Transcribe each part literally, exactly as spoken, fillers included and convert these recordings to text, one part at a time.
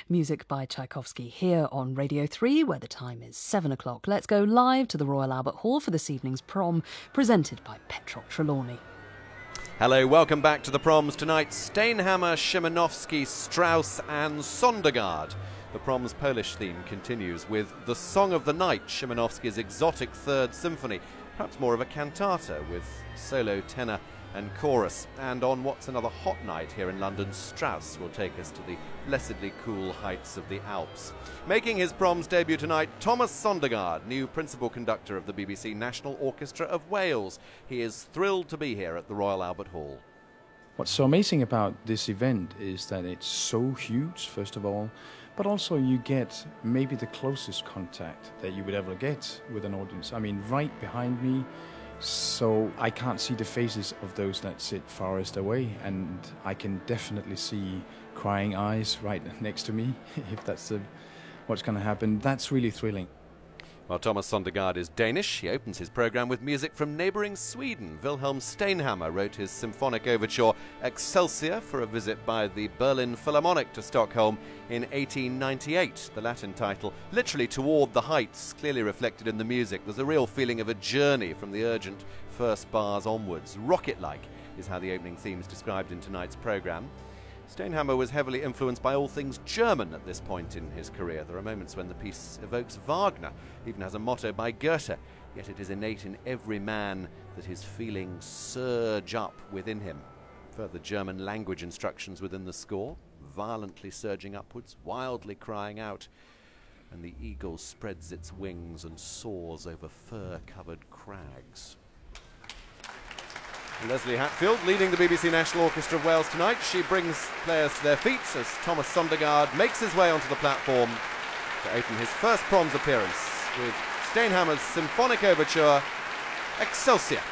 Music by Tchaikovsky here on Radio three, where the time is seven o'clock. Let's go live to the Royal Albert Hall for this evening's prom, presented by Petrol Trelawney. Hello, welcome back to the proms tonight. Steinhammer, Szymanowski, Strauss and Sondergaard. The prom's Polish theme continues with The Song of the Night, Szymanowski's exotic third symphony, perhaps more of a cantata with solo tenor and chorus. And on what's another hot night here in London, Strauss will take us to the blessedly cool heights of the Alps. Making his prom's debut tonight, Thomas Sondergaard, new principal conductor of the B B C National Orchestra of Wales. He is thrilled to be here at the Royal Albert Hall. What's so amazing about this event is that it's so huge, first of all, but also you get maybe the closest contact that you would ever get with an audience. I mean, right behind me, so I can't see the faces of those that sit farthest away, and I can definitely see crying eyes right next to me, if that's the, what's going to happen. That's really thrilling. Well, Thomas Sondergaard is Danish. He opens his programme with music from neighbouring Sweden. Wilhelm Steinhammer wrote his symphonic overture Excelsior for a visit by the Berlin Philharmonic to Stockholm in eighteen ninety-eight. The Latin title, literally Toward the Heights, clearly reflected in the music. There's a real feeling of a journey from the urgent first bars onwards. Rocket-like is how the opening theme is described in tonight's programme. Steinhammer was heavily influenced by all things German at this point in his career. There are moments when the piece evokes Wagner, even has a motto by Goethe, yet it is innate in every man that his feelings surge up within him. Further German language instructions within the score, violently surging upwards, wildly crying out, and the eagle spreads its wings and soars over fir-covered crags. Leslie Hatfield leading the B B C National Orchestra of Wales tonight. She brings players to their feet as Thomas Sondergaard makes his way onto the platform to open his first proms appearance with Steinhammer's symphonic overture, Excelsior.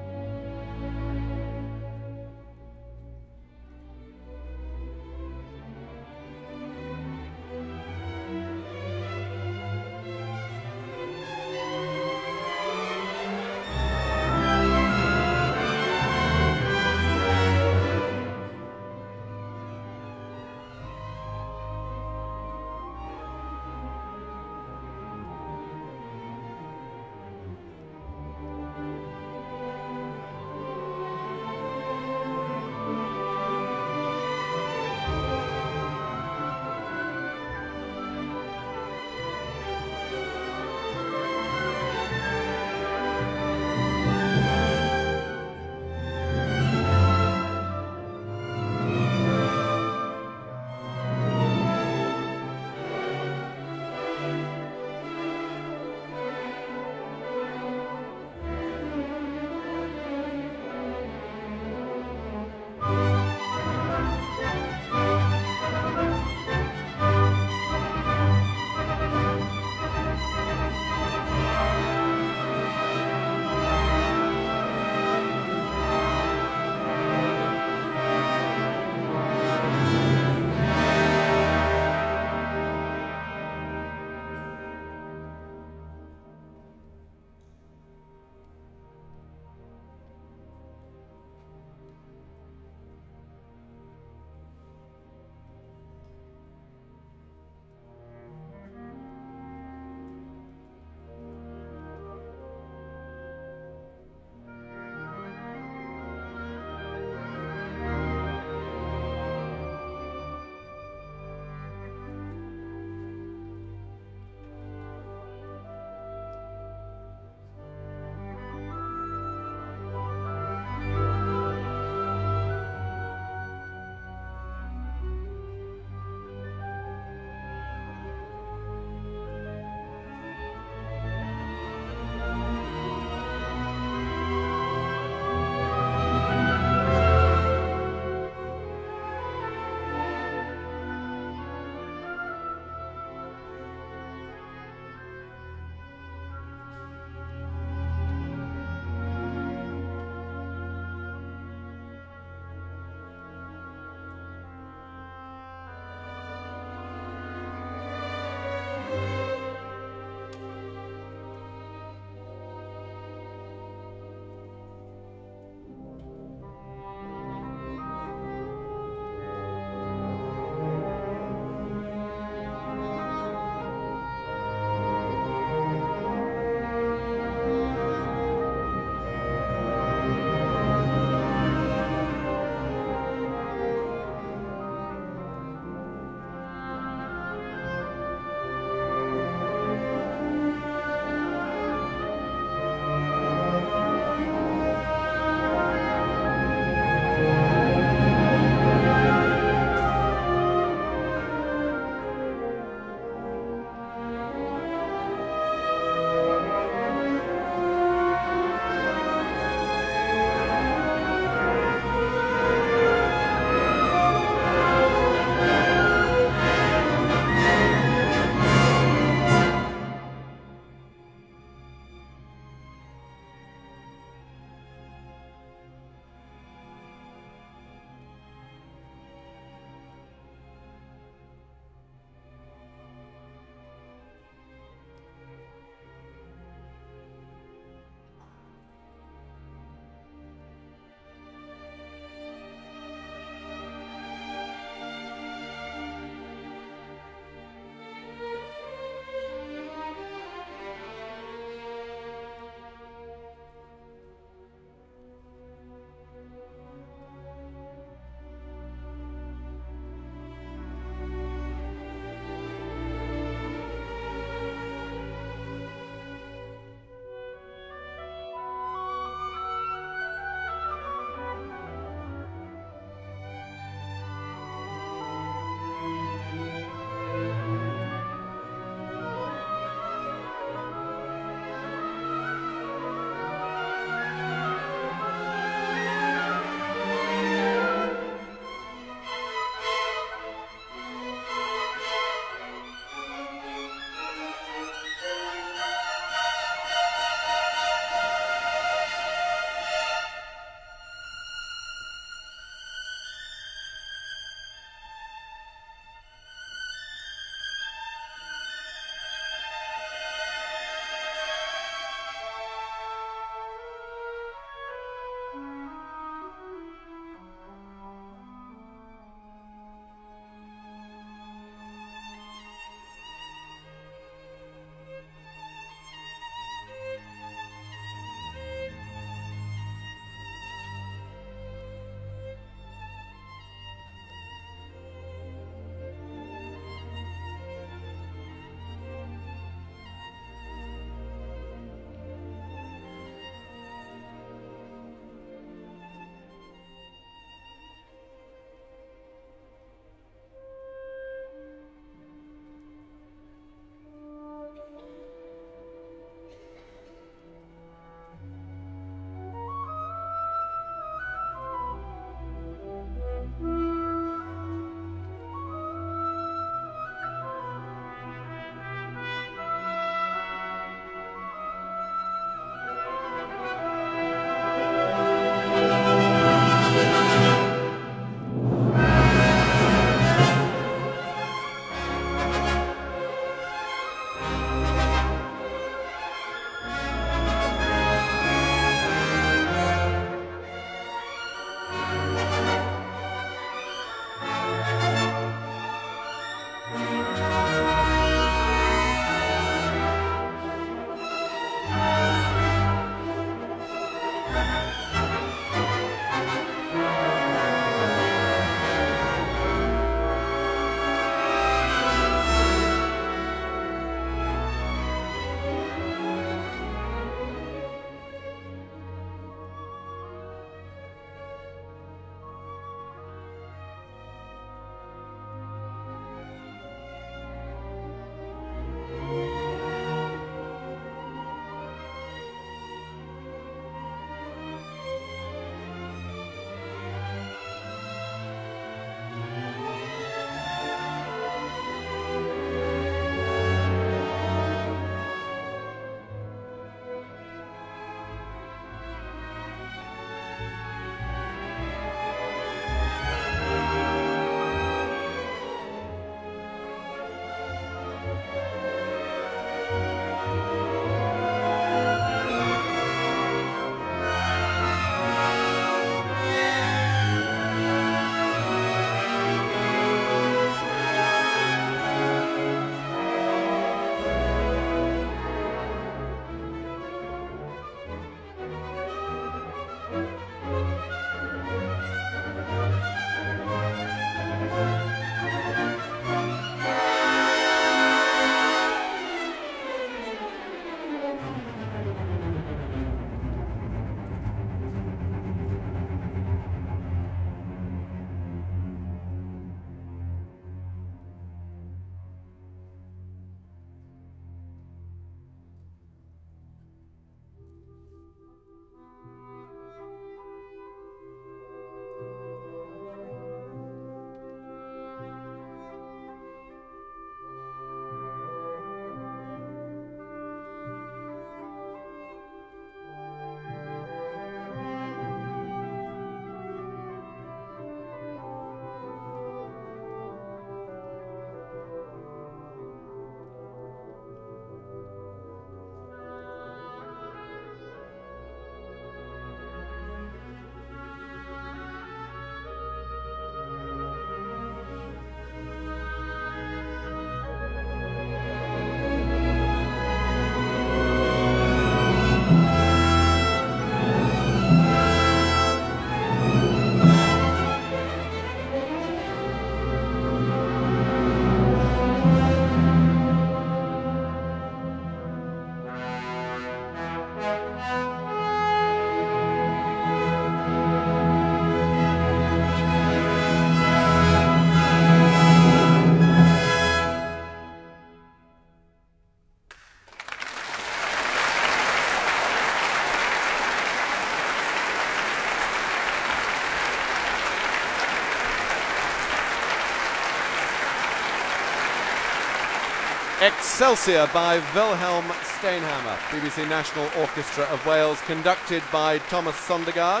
Excelsior by Wilhelm Steenhammer, B B C National Orchestra of Wales, conducted by Thomas Sondergaard.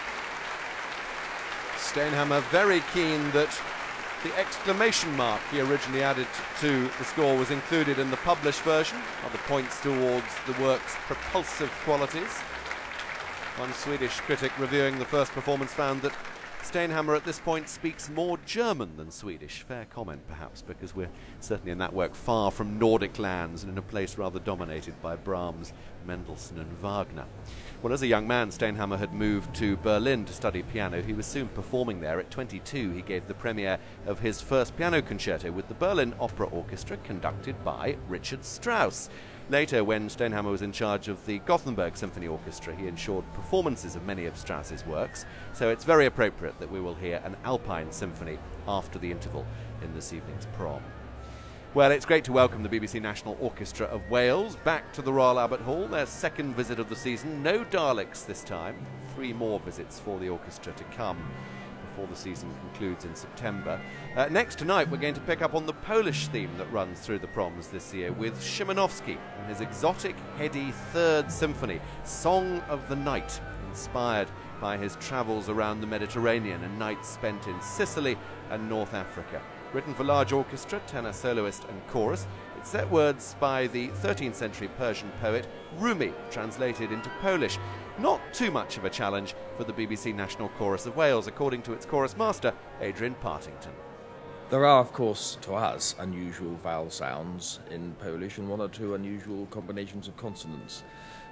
Steenhammer very keen that the exclamation mark he originally added to the score was included in the published version, other points towards the work's propulsive qualities. One Swedish critic reviewing the first performance found that Steenhammer at this point speaks more German than Swedish. Fair comment, perhaps, because we're certainly in that work far from Nordic lands and in a place rather dominated by Brahms, Mendelssohn and Wagner. Well, as a young man, Steenhammer had moved to Berlin to study piano. He was soon performing there. At twenty-two, he gave the premiere of his first piano concerto with the Berlin Opera Orchestra, conducted by Richard Strauss. Later, when Steenhammer was in charge of the Gothenburg Symphony Orchestra, he ensured performances of many of Strauss's works, so it's very appropriate that we will hear an Alpine symphony after the interval in this evening's prom. Well, it's great to welcome the B B C National Orchestra of Wales back to the Royal Albert Hall, their second visit of the season. No Daleks this time, three more visits for the orchestra to come before the season concludes in September. Uh, next tonight, we're going to pick up on the Polish theme that runs through the proms this year with Szymanowski and his exotic, heady Third Symphony, Song of the Night, inspired by his travels around the Mediterranean and nights spent in Sicily and North Africa. Written for large orchestra, tenor, soloist and chorus, it's set words by the thirteenth century Persian poet Rumi, translated into Polish. Not too much of a challenge for the B B C National Chorus of Wales, according to its chorus master, Adrian Partington. There are, of course, to us, unusual vowel sounds in Polish and one or two unusual combinations of consonants. But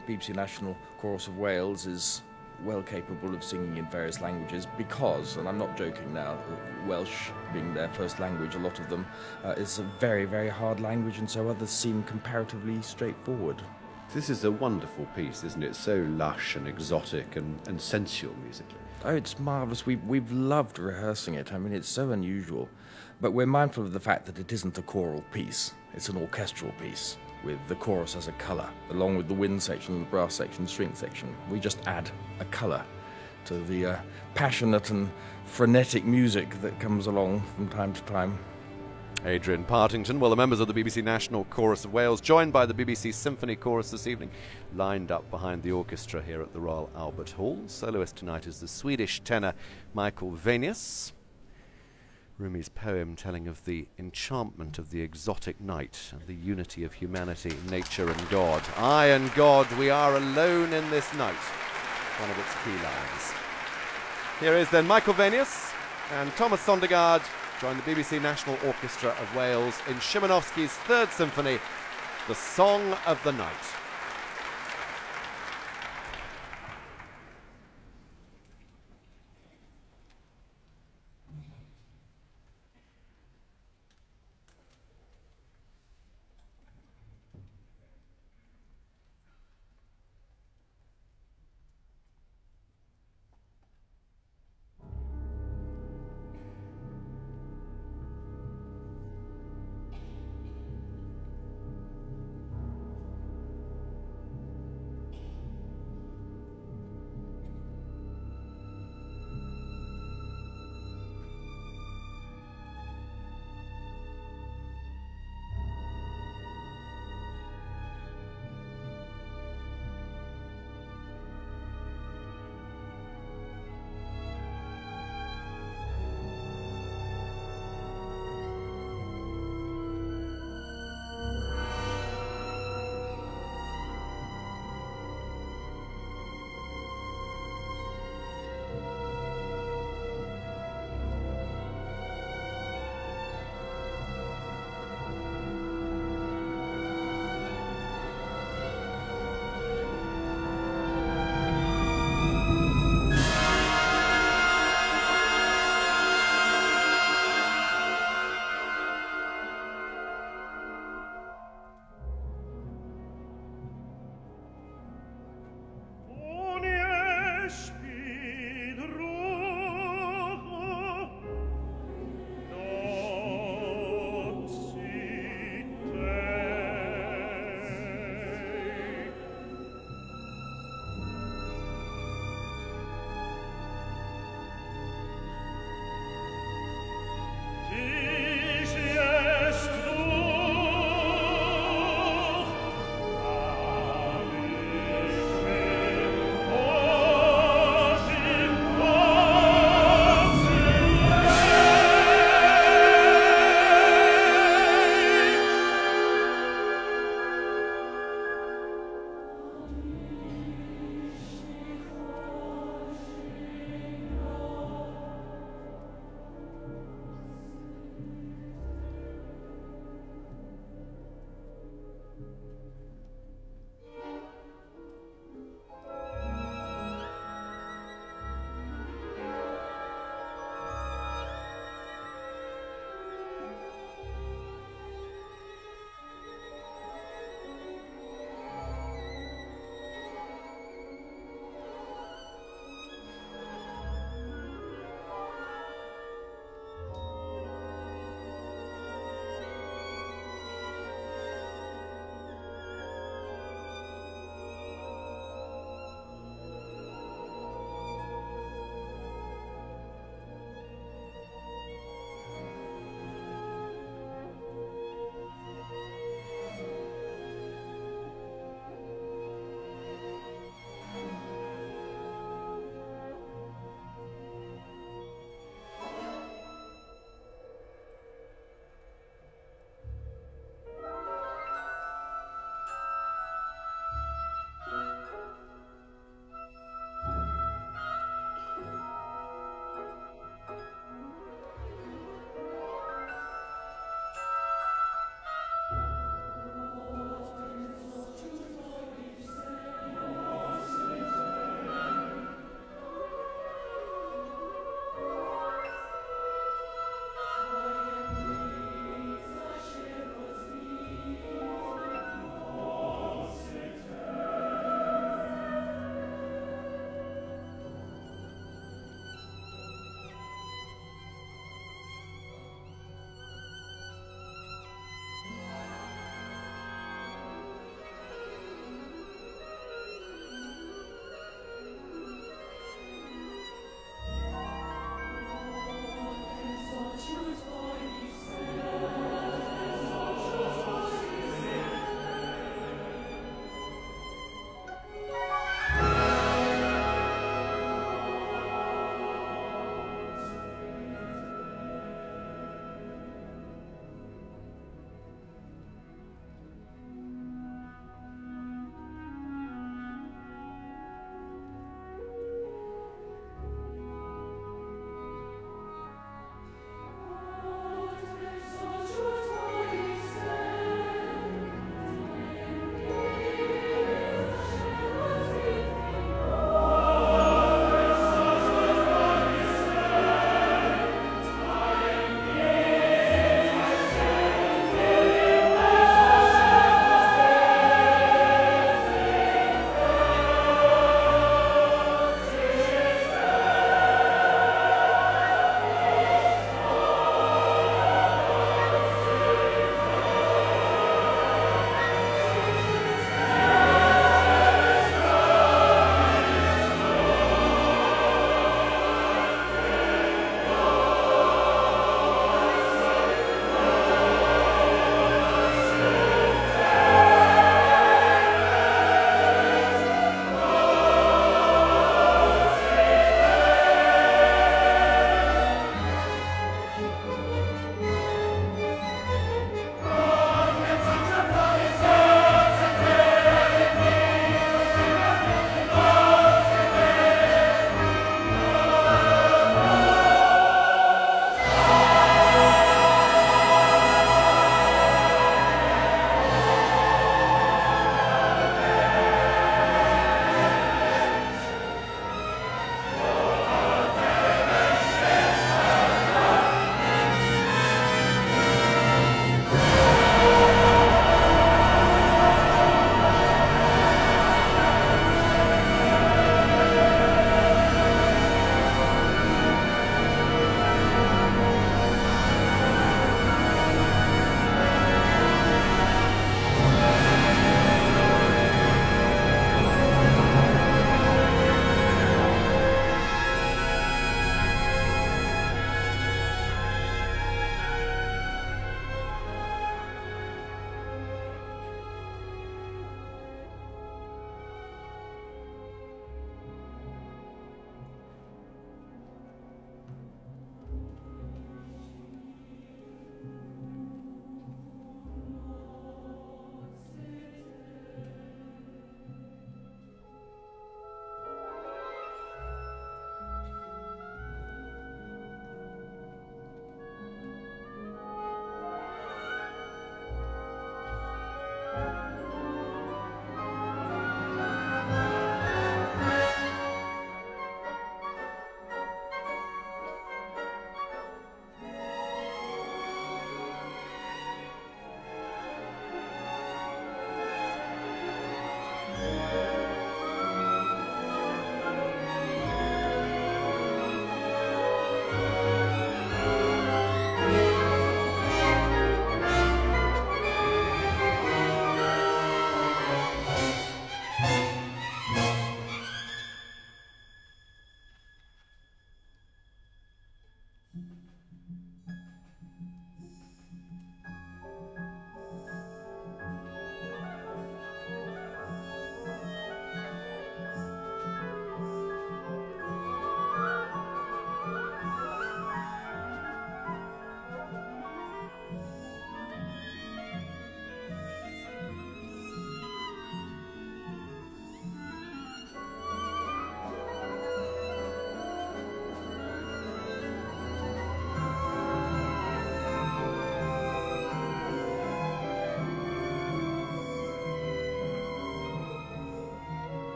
B B C National Chorus of Wales is well capable of singing in various languages because, and I'm not joking now, Welsh being their first language, a lot of them, uh, is a very, very hard language, and so others seem comparatively straightforward. This is a wonderful piece, isn't it? So lush and exotic and, and sensual musically. Oh, it's marvellous. We've, we've loved rehearsing it. I mean, it's so unusual. But we're mindful of the fact that it isn't a choral piece. It's an orchestral piece, with the chorus as a colour, along with the wind section, the brass section, string section. We just add a colour to the uh, passionate and frenetic music that comes along from time to time. Adrian Partington. Well, the members of the B B C National Chorus of Wales, joined by the B B C Symphony Chorus this evening, lined up behind the orchestra here at the Royal Albert Hall. Soloist tonight is the Swedish tenor Michael Venius. Rumi's poem telling of the enchantment of the exotic night and the unity of humanity, nature and God. I and God, we are alone in this night. One of its key lines. Here is then Michael Venius and Thomas Sondergaard join the B B C National Orchestra of Wales in Szymanowski's Third Symphony, The Song of the Night.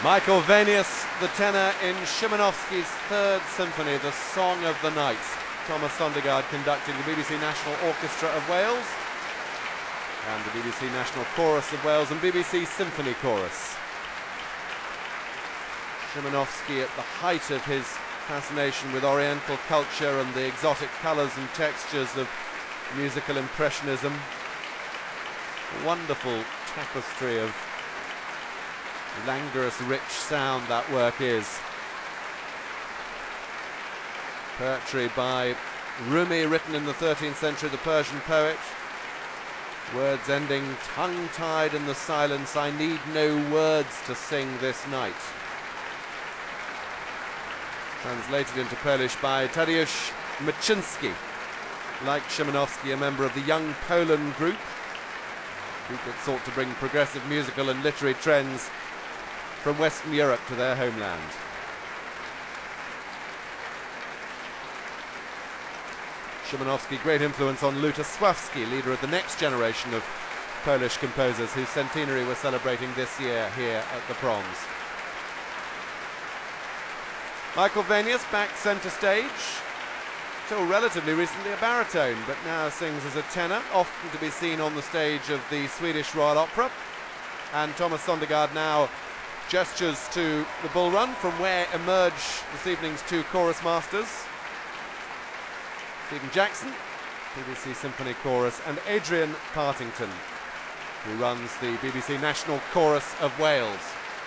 Michael Vanius, the tenor in Szymanowski's Third Symphony, the Song of the Night. Thomas Sondergaard conducting the B B C National Orchestra of Wales and the B B C National Chorus of Wales and B B C Symphony Chorus. Szymanowski at the height of his fascination with Oriental culture and the exotic colours and textures of musical impressionism. A wonderful tapestry of languorous, rich sound that work is. Poetry by Rumi, written in the thirteenth century, the Persian poet. Words ending, tongue-tied in the silence, I need no words to sing this night. Translated into Polish by Tadeusz Maczynski. Like Szymanowski, a member of the Young Poland group, group that sought to bring progressive musical and literary trends from Western Europe to their homeland. Szymanowski, great influence on Lutosławski, leader of the next generation of Polish composers whose centenary we're celebrating this year here at the Proms. Michael Vanius back centre stage, till relatively recently a baritone, but now sings as a tenor, often to be seen on the stage of the Swedish Royal Opera. And Thomas Sondergaard now gestures to the bull run from where emerge this evening's two chorus masters, Stephen Jackson, B B C Symphony Chorus, and Adrian Partington, who runs the B B C National Chorus of Wales.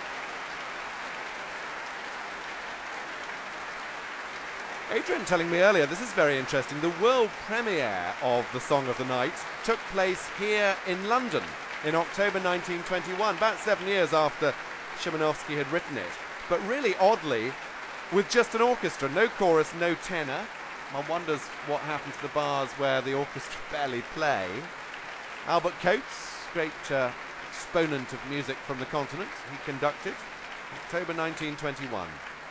Adrian telling me earlier, this is very interesting, the world premiere of The Song of the Night took place here in London in October nineteen twenty-one, about seven years after Szymanowski had written it. But really oddly, with just an orchestra, no chorus, no tenor. One wonders what happened to the bars where the orchestra barely play. Albert Coates, great uh, exponent of music from the continent, he conducted October nineteen twenty-one.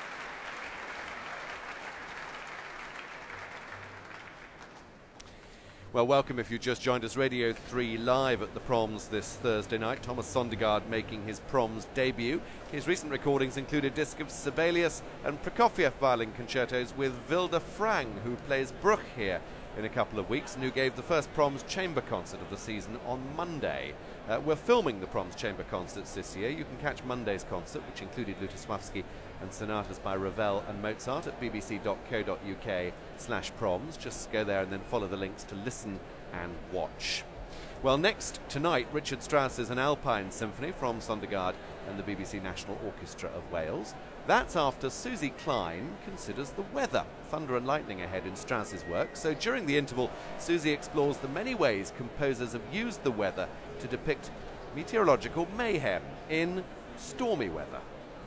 Well, welcome if you just joined us. Radio three live at the Proms this Thursday night. Thomas Sondergaard making his Proms debut. His recent recordings include a disc of Sibelius and Prokofiev violin concertos with Wilde Frang, who plays Bruch here in a couple of weeks and who gave the first Proms chamber concert of the season on Monday. Uh, we're filming the Proms chamber concerts this year. You can catch Monday's concert, which included Lutosławski and sonatas by Ravel and Mozart, at bbc.co.uk slash proms. Just go there and then follow the links to listen and watch. Well, next tonight, Richard Strauss's An Alpine Symphony from Sondergaard and the B B C National Orchestra of Wales. That's after Susie Klein considers the weather. Thunder and lightning ahead in Strauss's work. So during the interval, Susie explores the many ways composers have used the weather to depict meteorological mayhem in stormy weather.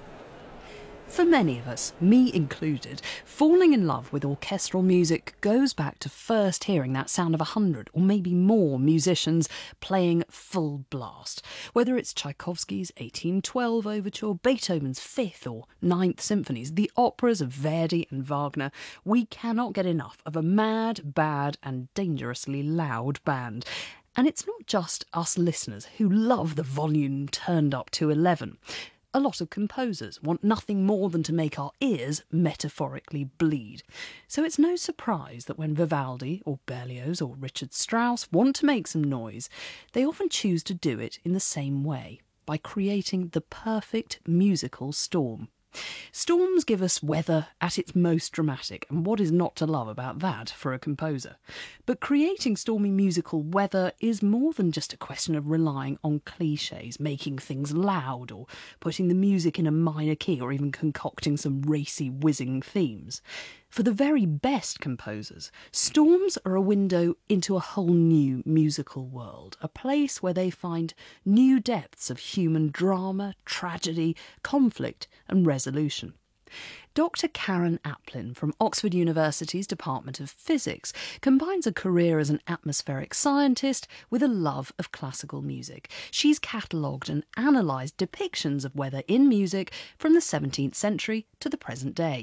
For many of us, me included, falling in love with orchestral music goes back to first hearing that sound of a hundred or maybe more musicians playing full blast. Whether it's Tchaikovsky's eighteen twelve Overture, Beethoven's Fifth or Ninth Symphonies, the operas of Verdi and Wagner, we cannot get enough of a mad, bad and dangerously loud band. And it's not just us listeners who love the volume turned up to eleven. A lot of composers want nothing more than to make our ears metaphorically bleed. So it's no surprise that when Vivaldi or Berlioz or Richard Strauss want to make some noise, they often choose to do it in the same way, by creating the perfect musical storm. Storms give us weather at its most dramatic, and what is not to love about that for a composer? But creating stormy musical weather is more than just a question of relying on clichés, making things loud, or putting the music in a minor key, or even concocting some racy, whizzing themes. For the very best composers, storms are a window into a whole new musical world, a place where they find new depths of human drama, tragedy, conflict and resolution. Doctor Karen Aplin from Oxford University's Department of Physics combines a career as an atmospheric scientist with a love of classical music. She's catalogued and analysed depictions of weather in music from the seventeenth century to the present day.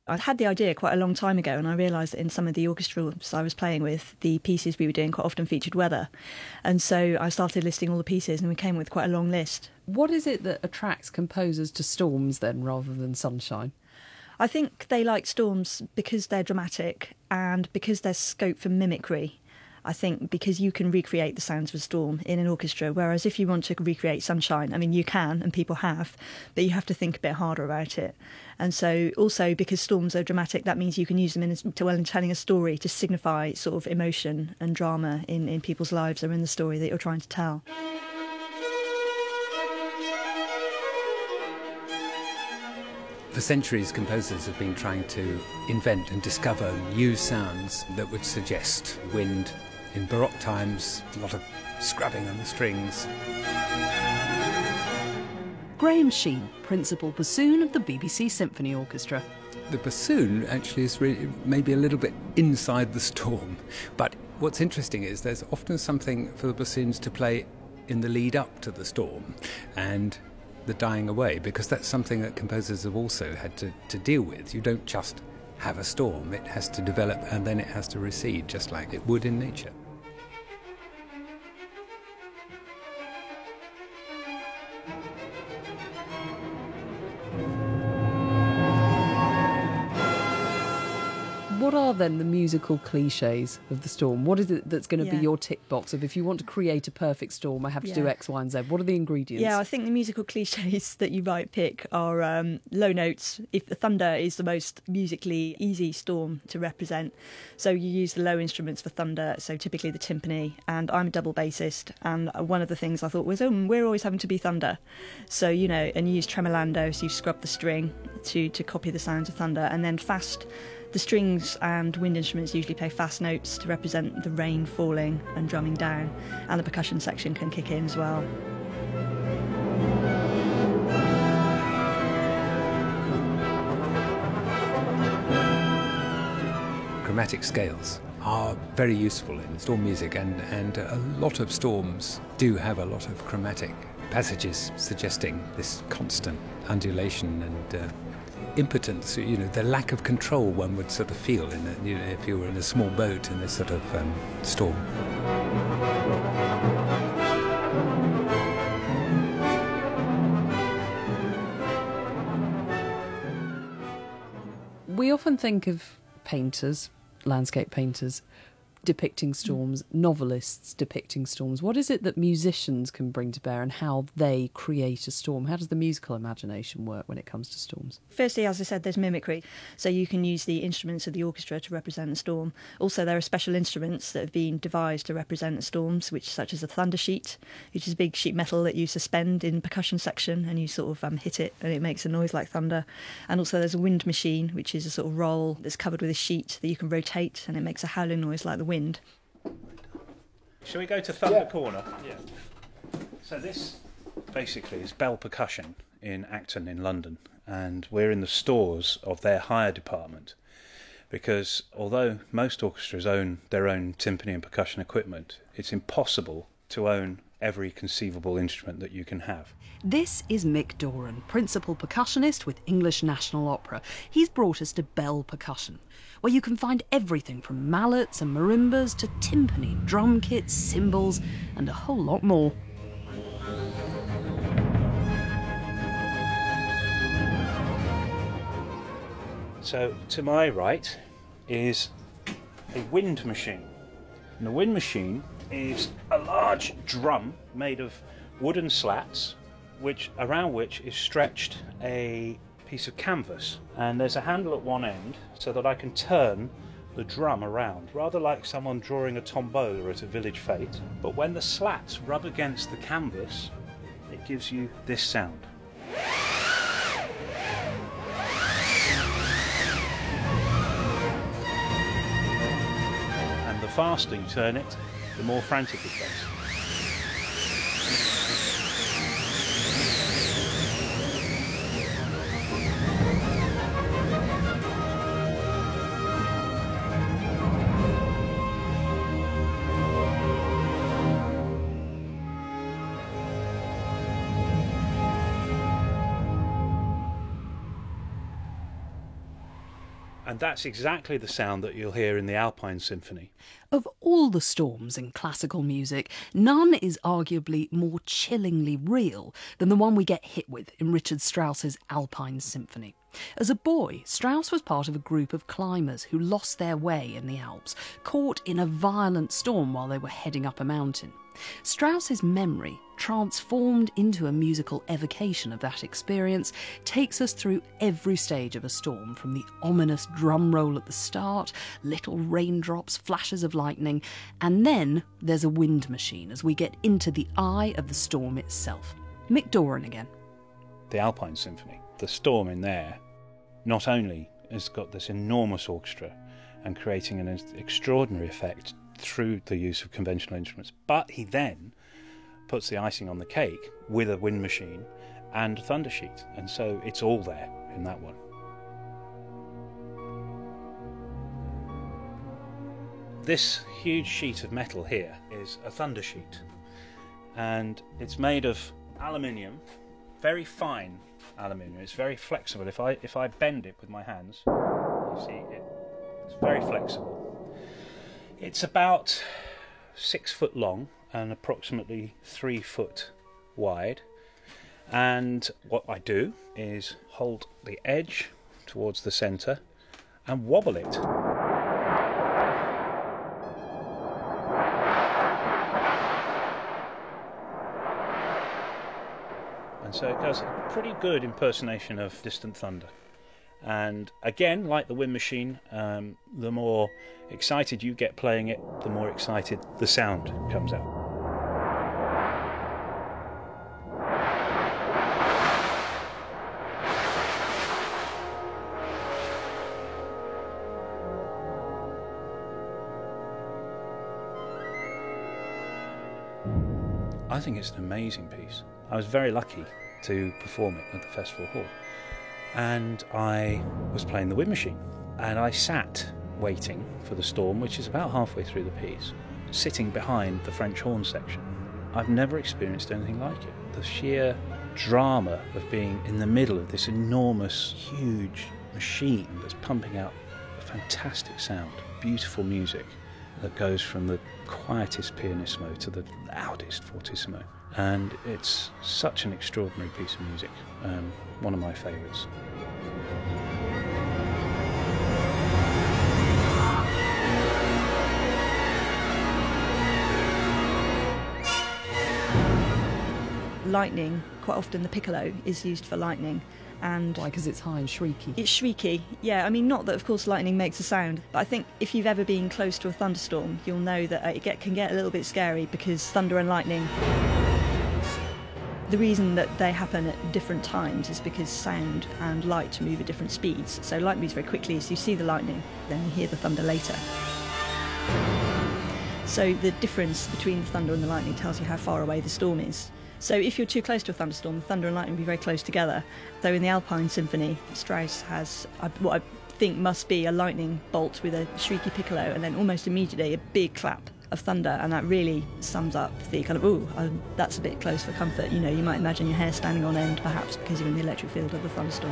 I had the idea quite a long time ago, and I realised that in some of the orchestras I was playing with, the pieces we were doing quite often featured weather. And so I started listing all the pieces, and we came with quite a long list. What is it that attracts composers to storms then, rather than sunshine? I think they like storms because they're dramatic and because there's scope for mimicry. I think because you can recreate the sounds of a storm in an orchestra, whereas if you want to recreate sunshine, I mean, you can, and people have, but you have to think a bit harder about it. And so also because storms are dramatic, that means you can use them in, to, well, in telling a story to signify sort of emotion and drama in, in people's lives or in the story that you're trying to tell. For centuries, composers have been trying to invent and discover new sounds that would suggest wind. In Baroque times, a lot of scrubbing on the strings. Graham Sheen, principal bassoon of the B B C Symphony Orchestra. The bassoon actually is really maybe a little bit inside the storm. But what's interesting is there's often something for the bassoons to play in the lead up to the storm and the dying away, because that's something that composers have also had to, to deal with. You don't just have a storm, it has to develop and then it has to recede, just like it would in nature. What are then the musical cliches of the storm? What is it that's going to Yeah. be your tick box of, if you want to create a perfect storm, I have to do Yeah. X, Y and Z? What are the ingredients? Yeah, I think the musical cliches that you might pick are um, low notes. If the thunder is the most musically easy storm to represent, so you use the low instruments for thunder, so typically the timpani, and I'm a double bassist, and one of the things I thought was, oh, we're always having to be thunder. So, you know, and you use tremolando, so you scrub the string to, to copy the sounds of thunder, and then fast. The strings and wind instruments usually play fast notes to represent the rain falling and drumming down, and the percussion section can kick in as well. Chromatic scales are very useful in storm music, and, and a lot of storms do have a lot of chromatic passages suggesting this constant undulation and uh, impotence, you know, the lack of control one would sort of feel in a, you know, if you were in a small boat in this sort of um, storm. We often think of painters, landscape painters, depicting storms, novelists depicting storms. What is it that musicians can bring to bear and how they create a storm? How does the musical imagination work when it comes to storms? Firstly, as I said, there's mimicry. So you can use the instruments of the orchestra to represent a storm. Also, there are special instruments that have been devised to represent storms, which such as a thunder sheet, which is a big sheet metal that you suspend in percussion section and you sort of um, hit it and it makes a noise like thunder. And also there's a wind machine, which is a sort of roll that's covered with a sheet that you can rotate and it makes a howling noise like the wind. Shall we go to Thunder yeah. Corner? Yeah. So this basically is Bell Percussion in Acton in London, and we're in the stores of their hire department, because although most orchestras own their own timpani and percussion equipment, it's impossible to own every conceivable instrument that you can have. This is Mick Doran, principal percussionist with English National Opera. He's brought us to Bell Percussion, where you can find everything from mallets and marimbas to timpani, drum kits, cymbals, and a whole lot more. So to my right is a wind machine. And the wind machine is a large drum made of wooden slats, which around which is stretched a piece of canvas, and there's a handle at one end so that I can turn the drum around, rather like someone drawing a tombola at a village fete. But when the slats rub against the canvas, it gives you this sound. And the faster you turn it, the more frantic it gets. And that's exactly the sound that you'll hear in the Alpine Symphony. Of all the storms in classical music, none is arguably more chillingly real than the one we get hit with in Richard Strauss's Alpine Symphony. As a boy, Strauss was part of a group of climbers who lost their way in the Alps, caught in a violent storm while they were heading up a mountain. Strauss's memory, transformed into a musical evocation of that experience, takes us through every stage of a storm, from the ominous drum roll at the start, little raindrops, flashes of lightning, and then there's a wind machine as we get into the eye of the storm itself. Mick Doran again. The Alpine Symphony, the storm in there, not only has got this enormous orchestra and creating an extraordinary effect through the use of conventional instruments, but he then puts the icing on the cake with a wind machine and a thunder sheet, and so it's all there in that one. This huge sheet of metal here is a thunder sheet, and it's made of aluminium, very fine aluminium. It's very flexible. If I if I bend it with my hands, you see it, it's very flexible. It's about six foot long and approximately three foot wide. And what I do is hold the edge towards the centre and wobble it. And so it does a pretty good impersonation of distant thunder. And again, like the wind machine, um, the more excited you get playing it, the more excited the sound comes out. I think it's an amazing piece. I was very lucky to perform it at the Festival Hall. And I was playing the wind machine, and I sat waiting for the storm, which is about halfway through the piece, sitting behind the French horn section. I've never experienced anything like it. The sheer drama of being in the middle of this enormous, huge machine that's pumping out a fantastic sound, beautiful music that goes from the quietest pianissimo to the loudest fortissimo. And it's such an extraordinary piece of music, um, one of my favourites. Lightning, quite often the piccolo is used for lightning. And why? Because it's high and shrieky. It's shrieky, yeah. I mean, not that, of course, lightning makes a sound, but I think if you've ever been close to a thunderstorm, you'll know that it get, can get a little bit scary, because thunder and lightning, the reason that they happen at different times is because sound and light move at different speeds. So light moves very quickly, so you see the lightning, then you hear the thunder later. So the difference between the thunder and the lightning tells you how far away the storm is. So if you're too close to a thunderstorm, the thunder and lightning will be very close together. So in the Alpine Symphony, Strauss has what I think must be a lightning bolt with a shrieky piccolo, and then almost immediately a big clap of thunder, and that really sums up the kind of, ooh, um, that's a bit close for comfort. You know, you might imagine your hair standing on end, perhaps because you're in the electric field of the thunderstorm.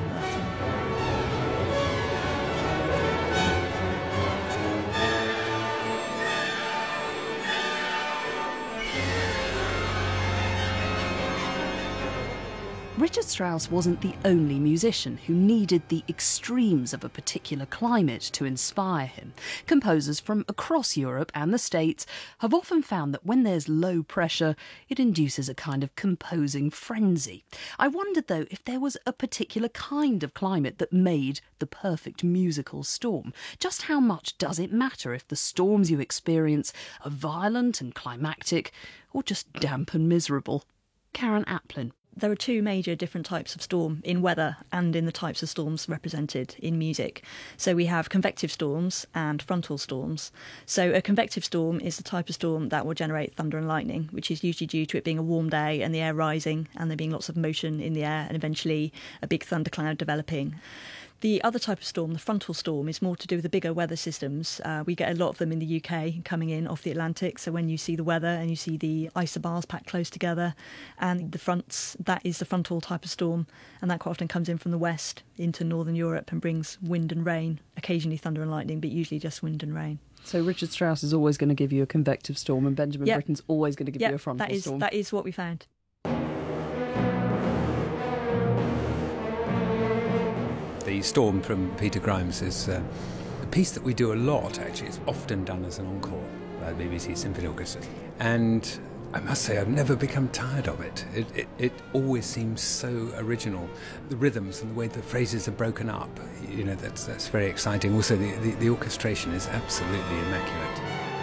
Richard Strauss wasn't the only musician who needed the extremes of a particular climate to inspire him. Composers from across Europe and the States have often found that when there's low pressure, it induces a kind of composing frenzy. I wondered, though, if there was a particular kind of climate that made the perfect musical storm. Just how much does it matter if the storms you experience are violent and climactic, or just damp and miserable? Karen Aplin. There are two major different types of storm in weather and in the types of storms represented in music. So we have convective storms and frontal storms. So a convective storm is the type of storm that will generate thunder and lightning, which is usually due to it being a warm day and the air rising and there being lots of motion in the air and eventually a big thundercloud developing. The other type of storm, the frontal storm, is more to do with the bigger weather systems. Uh, we get a lot of them in the U K coming in off the Atlantic. So when you see the weather and you see the isobars packed close together and the fronts, that is the frontal type of storm. And that quite often comes in from the west into northern Europe and brings wind and rain, occasionally thunder and lightning, but usually just wind and rain. So Richard Strauss is always going to give you a convective storm and Benjamin yep. Britten's always going to give yep, you a frontal that is, storm. That is what we found. The Storm from Peter Grimes is uh, a piece that we do a lot, actually. It's often done as an encore by the B B C Symphony Orchestra. And I must say, I've never become tired of it. It, it. it always seems so original. The rhythms and the way the phrases are broken up, you know, that's that's very exciting. Also, the, the, the orchestration is absolutely immaculate.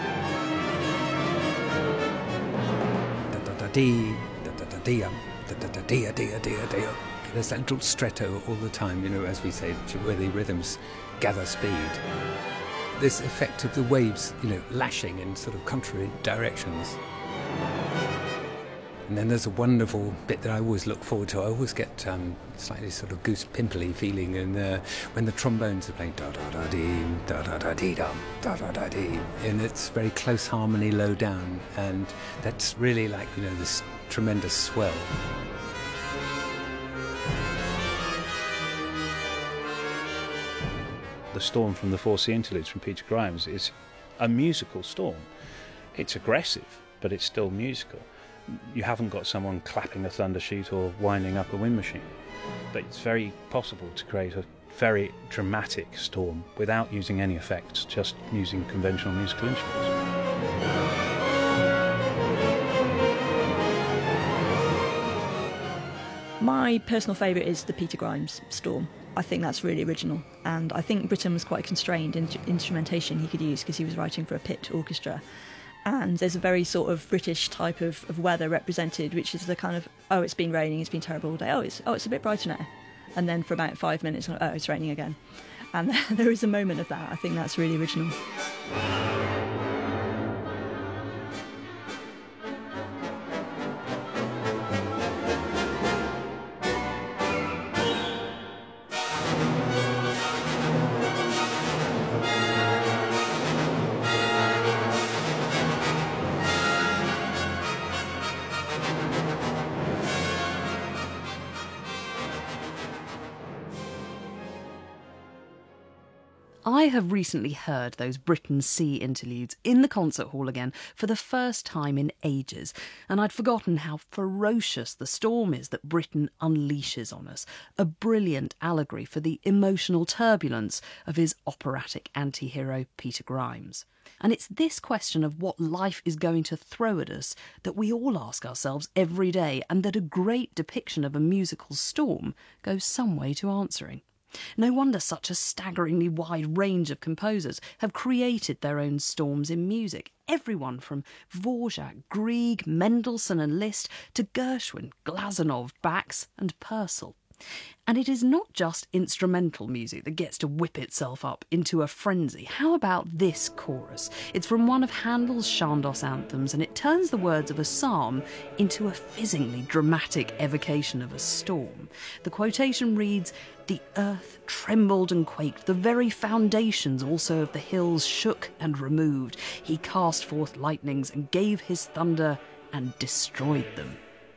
Da-da-da-dee, da-da-da-dee, da-da-da-dee, dee-dee-dee. There's that little stretto all the time, you know, as we say, where the rhythms gather speed. This effect of the waves, you know, lashing in sort of contrary directions. And then there's a wonderful bit that I always look forward to. I always get um, slightly sort of goose pimply feeling in, uh, when the trombones are playing da-da-da-dee, da-da-da-dee-dum, da-da-da-dee. And it's very close harmony, low down. And that's really like, you know, this tremendous swell. The Storm from the Four Sea Interludes from Peter Grimes is a musical storm. It's aggressive, but it's still musical. You haven't got someone clapping a thunder sheet or winding up a wind machine, but it's very possible to create a very dramatic storm without using any effects, just using conventional musical instruments. My personal favourite is the Peter Grimes Storm. I think that's really original, and I think Britten was quite constrained in instrumentation he could use because he was writing for a pit orchestra. And there's a very sort of British type of, of weather represented, which is the kind of, oh, it's been raining, it's been terrible all day, oh, it's, oh, it's a bit brighter now. And then for about five minutes, oh, it's raining again. And there is a moment of that. I think that's really original. I have recently heard those Britten Sea interludes in the concert hall again for the first time in ages, and I'd forgotten how ferocious the storm is that Britten unleashes on us, a brilliant allegory for the emotional turbulence of his operatic anti-hero Peter Grimes. And it's this question of what life is going to throw at us that we all ask ourselves every day, and that a great depiction of a musical storm goes some way to answering. No wonder such a staggeringly wide range of composers have created their own storms in music. Everyone from Dvorak, Grieg, Mendelssohn and Liszt to Gershwin, Glazunov, Bax and Purcell. And it is not just instrumental music that gets to whip itself up into a frenzy. How about this chorus? It's from one of Handel's Chandos anthems, and it turns the words of a psalm into a fizzingly dramatic evocation of a storm. The quotation reads, "The earth trembled and quaked, the very foundations also of the hills shook and removed. He cast forth lightnings and gave his thunder and destroyed them."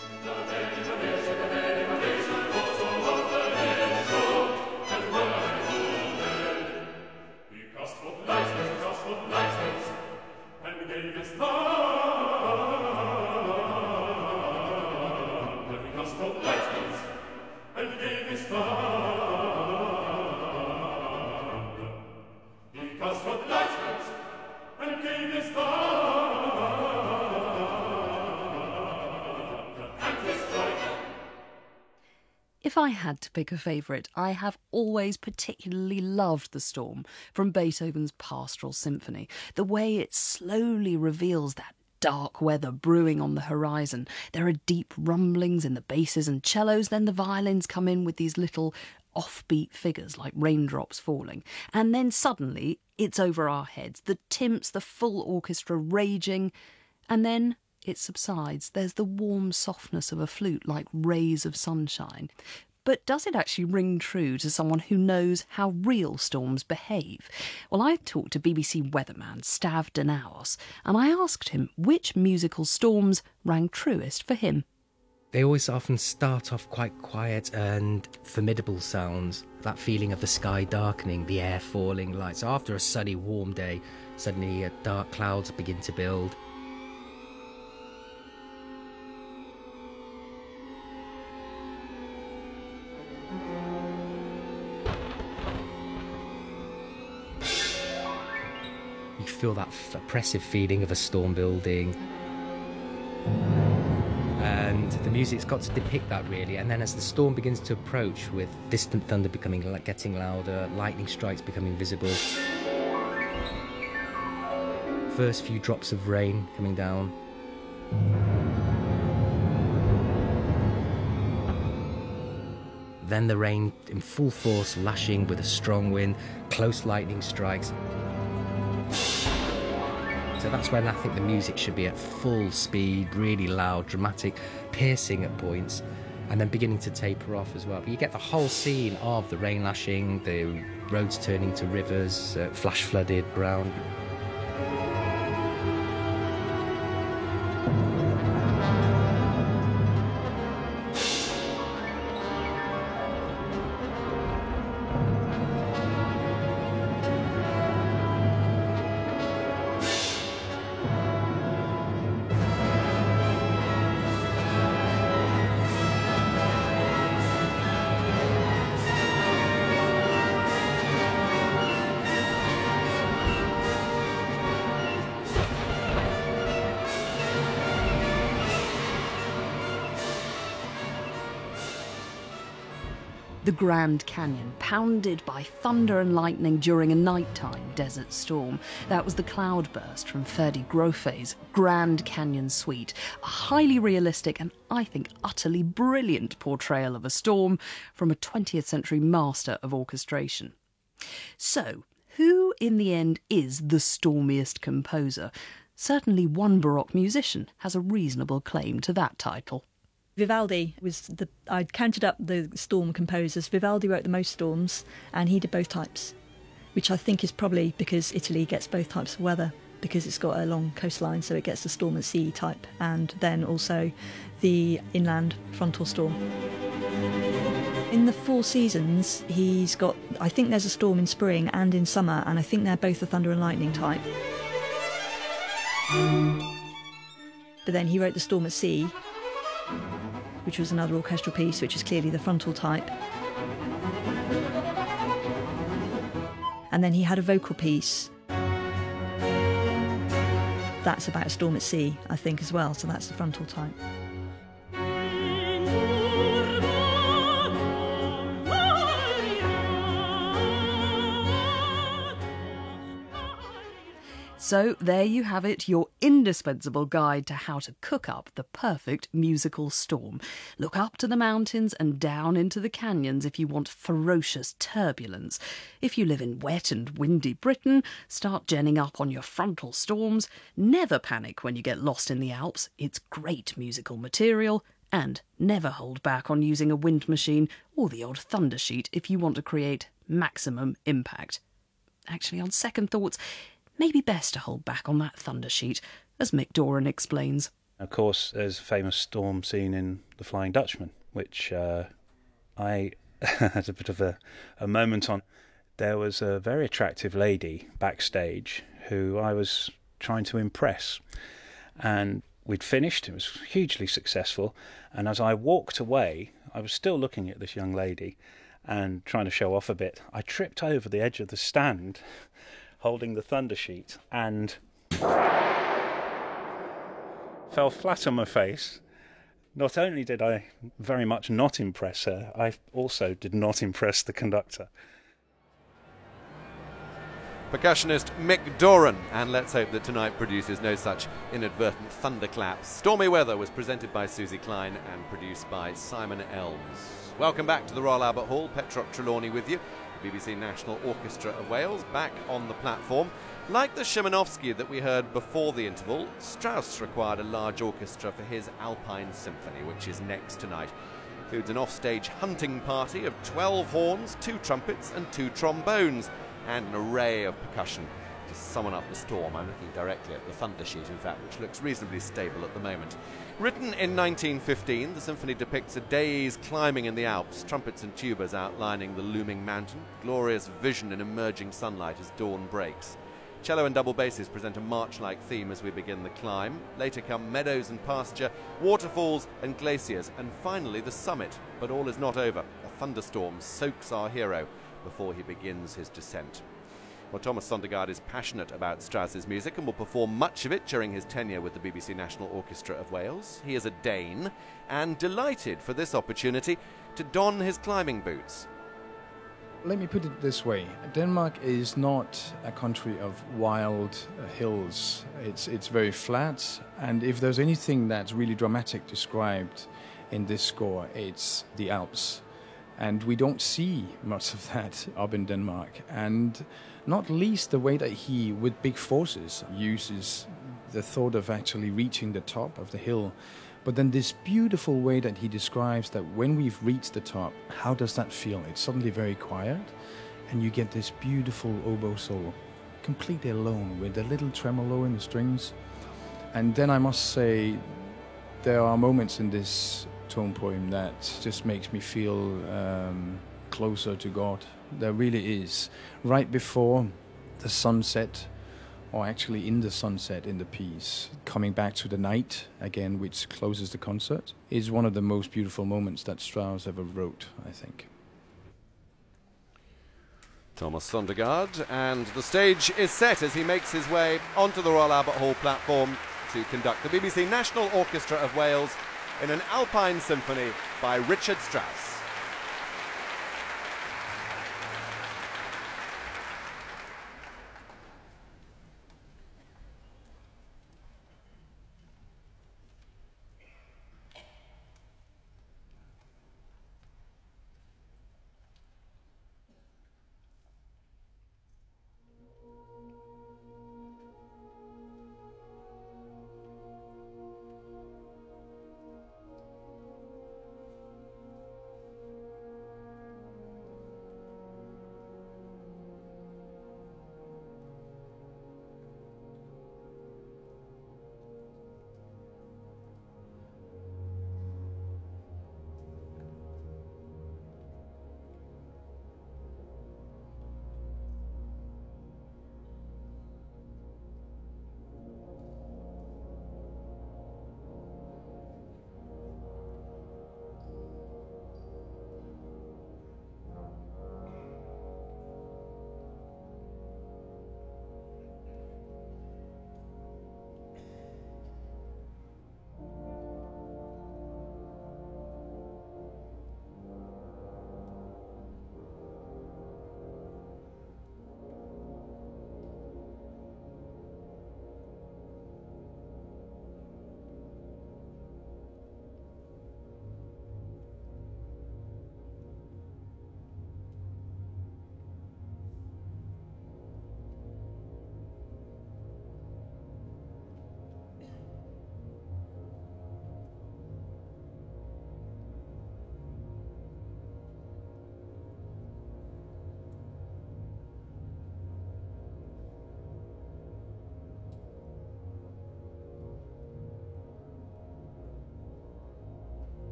If I had to pick a favourite, I have always particularly loved The Storm from Beethoven's Pastoral Symphony. The way it slowly reveals that dark weather brewing on the horizon. There are deep rumblings in the basses and cellos, then the violins come in with these little offbeat figures like raindrops falling. And then suddenly it's over our heads, the timps, the full orchestra raging, and then it subsides. There's the warm softness of a flute like rays of sunshine. But does it actually ring true to someone who knows how real storms behave? Well, I talked to B B C weatherman Stav Danaos, and I asked him which musical storms rang truest for him. They always often start off quite quiet and formidable sounds, that feeling of the sky darkening, the air falling light. So after a sunny, warm day, suddenly uh, dark clouds begin to build. You feel that f- oppressive feeling of a storm building. And the music's got to depict that, really. And then as the storm begins to approach, with distant thunder becoming like getting louder, lightning strikes becoming visible, first few drops of rain coming down, then the rain in full force lashing with a strong wind, close lightning strikes. So that's when I think the music should be at full speed, really loud, dramatic, piercing at points, and then beginning to taper off as well. But you get the whole scene of the rain lashing, the roads turning to rivers, uh, flash flooded ground. The Grand Canyon, pounded by thunder and lightning during a nighttime desert storm. That was the cloudburst from Ferdi Grofe's Grand Canyon Suite, a highly realistic and, I think, utterly brilliant portrayal of a storm from a twentieth century master of orchestration. So, who in the end is the stormiest composer? Certainly one Baroque musician has a reasonable claim to that title. Vivaldi was the, I counted up the storm composers. Vivaldi wrote the most storms, and he did both types, which I think is probably because Italy gets both types of weather, because it's got a long coastline, so it gets the storm at sea type, and then also the inland frontal storm. In the Four Seasons, he's got, I think there's a storm in spring and in summer, and I think they're both the thunder and lightning type. But then he wrote the storm at sea, which was another orchestral piece, which is clearly the frontal type. And then he had a vocal piece. That's about a storm at sea, I think, as well, so that's the frontal type. So there you have it, your indispensable guide to how to cook up the perfect musical storm. Look up to the mountains and down into the canyons if you want ferocious turbulence. If you live in wet and windy Britain, start genning up on your frontal storms. Never panic when you get lost in the Alps. It's great musical material. And never hold back on using a wind machine or the odd thunder sheet if you want to create maximum impact. Actually, on second thoughts, maybe best to hold back on that thunder sheet, as Mick Doran explains. Of course, there's a famous storm scene in The Flying Dutchman, which uh, I had a bit of a, a moment on. There was a very attractive lady backstage who I was trying to impress. And we'd finished, it was hugely successful. And as I walked away, I was still looking at this young lady and trying to show off a bit. I tripped over the edge of the stand holding the thunder sheet and fell flat on my face. Not only did I very much not impress her, I also did not impress the conductor. Percussionist Mick Doran, and let's hope that tonight produces no such inadvertent thunderclaps. Stormy Weather was presented by Susie Klein and produced by Simon Elms. Welcome back to the Royal Albert Hall. Petroc Trelawney with you. The B B C National Orchestra of Wales back on the platform. Like the Szymanowski that we heard before the interval, Strauss required a large orchestra for his Alpine Symphony, which is next tonight. Includes an offstage hunting party of twelve horns, two trumpets and two trombones, and an array of percussion to summon up the storm. I'm looking directly at the thunder sheet, in fact, which looks reasonably stable at the moment. Written in nineteen fifteen, the symphony depicts a day's climbing in the Alps, trumpets and tubas outlining the looming mountain, glorious vision in emerging sunlight as dawn breaks. Cello and double basses present a march-like theme as we begin the climb. Later come meadows and pasture, waterfalls and glaciers, and finally the summit. But all is not over. A thunderstorm soaks our hero before he begins his descent. Well, Thomas Sondergaard is passionate about Strauss's music and will perform much of it during his tenure with the B B C National Orchestra of Wales. He is a Dane and delighted for this opportunity to don his climbing boots. Let me put it this way. Denmark is not a country of wild uh, hills. It's, it's very flat, and if there's anything that's really dramatic described in this score, it's the Alps. And we don't see much of that up in Denmark. And not least the way that he, with big forces, uses the thought of actually reaching the top of the hill. But then this beautiful way that he describes that when we've reached the top, how does that feel? It's suddenly very quiet, and you get this beautiful oboe solo, completely alone, with a little tremolo in the strings. And then I must say, there are moments in this tone poem that just makes me feel um, closer to God. There really is. Right before the sunset, or actually in the sunset in the piece, coming back to the night again, which closes the concert, is one of the most beautiful moments that Strauss ever wrote, I think. Thomas Sondergaard, and the stage is set as he makes his way onto the Royal Albert Hall platform to conduct the B B C National Orchestra of Wales in an Alpine Symphony by Richard Strauss.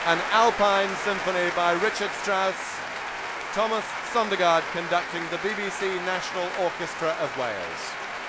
an Alpine Symphony by Richard Strauss, Thomas Sondergaard conducting the B B C National Orchestra of Wales.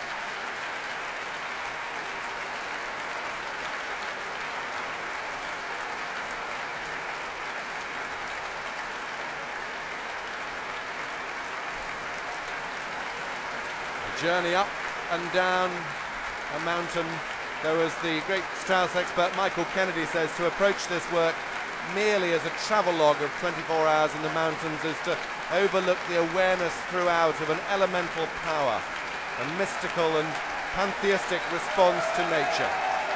A journey up and down a mountain. Though, as the great Strauss expert Michael Kennedy says, to approach this work merely as a travelogue of twenty-four hours in the mountains is to overlook the awareness throughout of an elemental power, a mystical and pantheistic response to nature.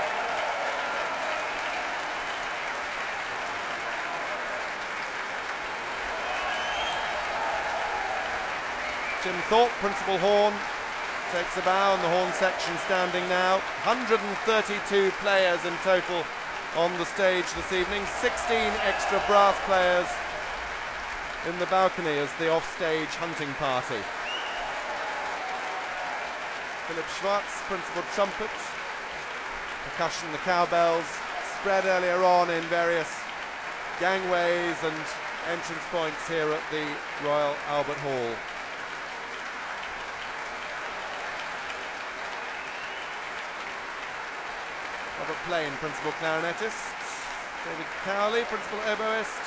Jim Thorpe, principal horn, takes a bow on the horn section standing now. one hundred thirty-two players in total on the stage this evening. sixteen extra brass players in the balcony as the off-stage hunting party. Philip Schwartz, principal trumpet. Percussion, the cowbells, spread earlier on in various gangways and entrance points here at the Royal Albert Hall. Robert Plain, principal clarinetist. David Cowley, principal oboist.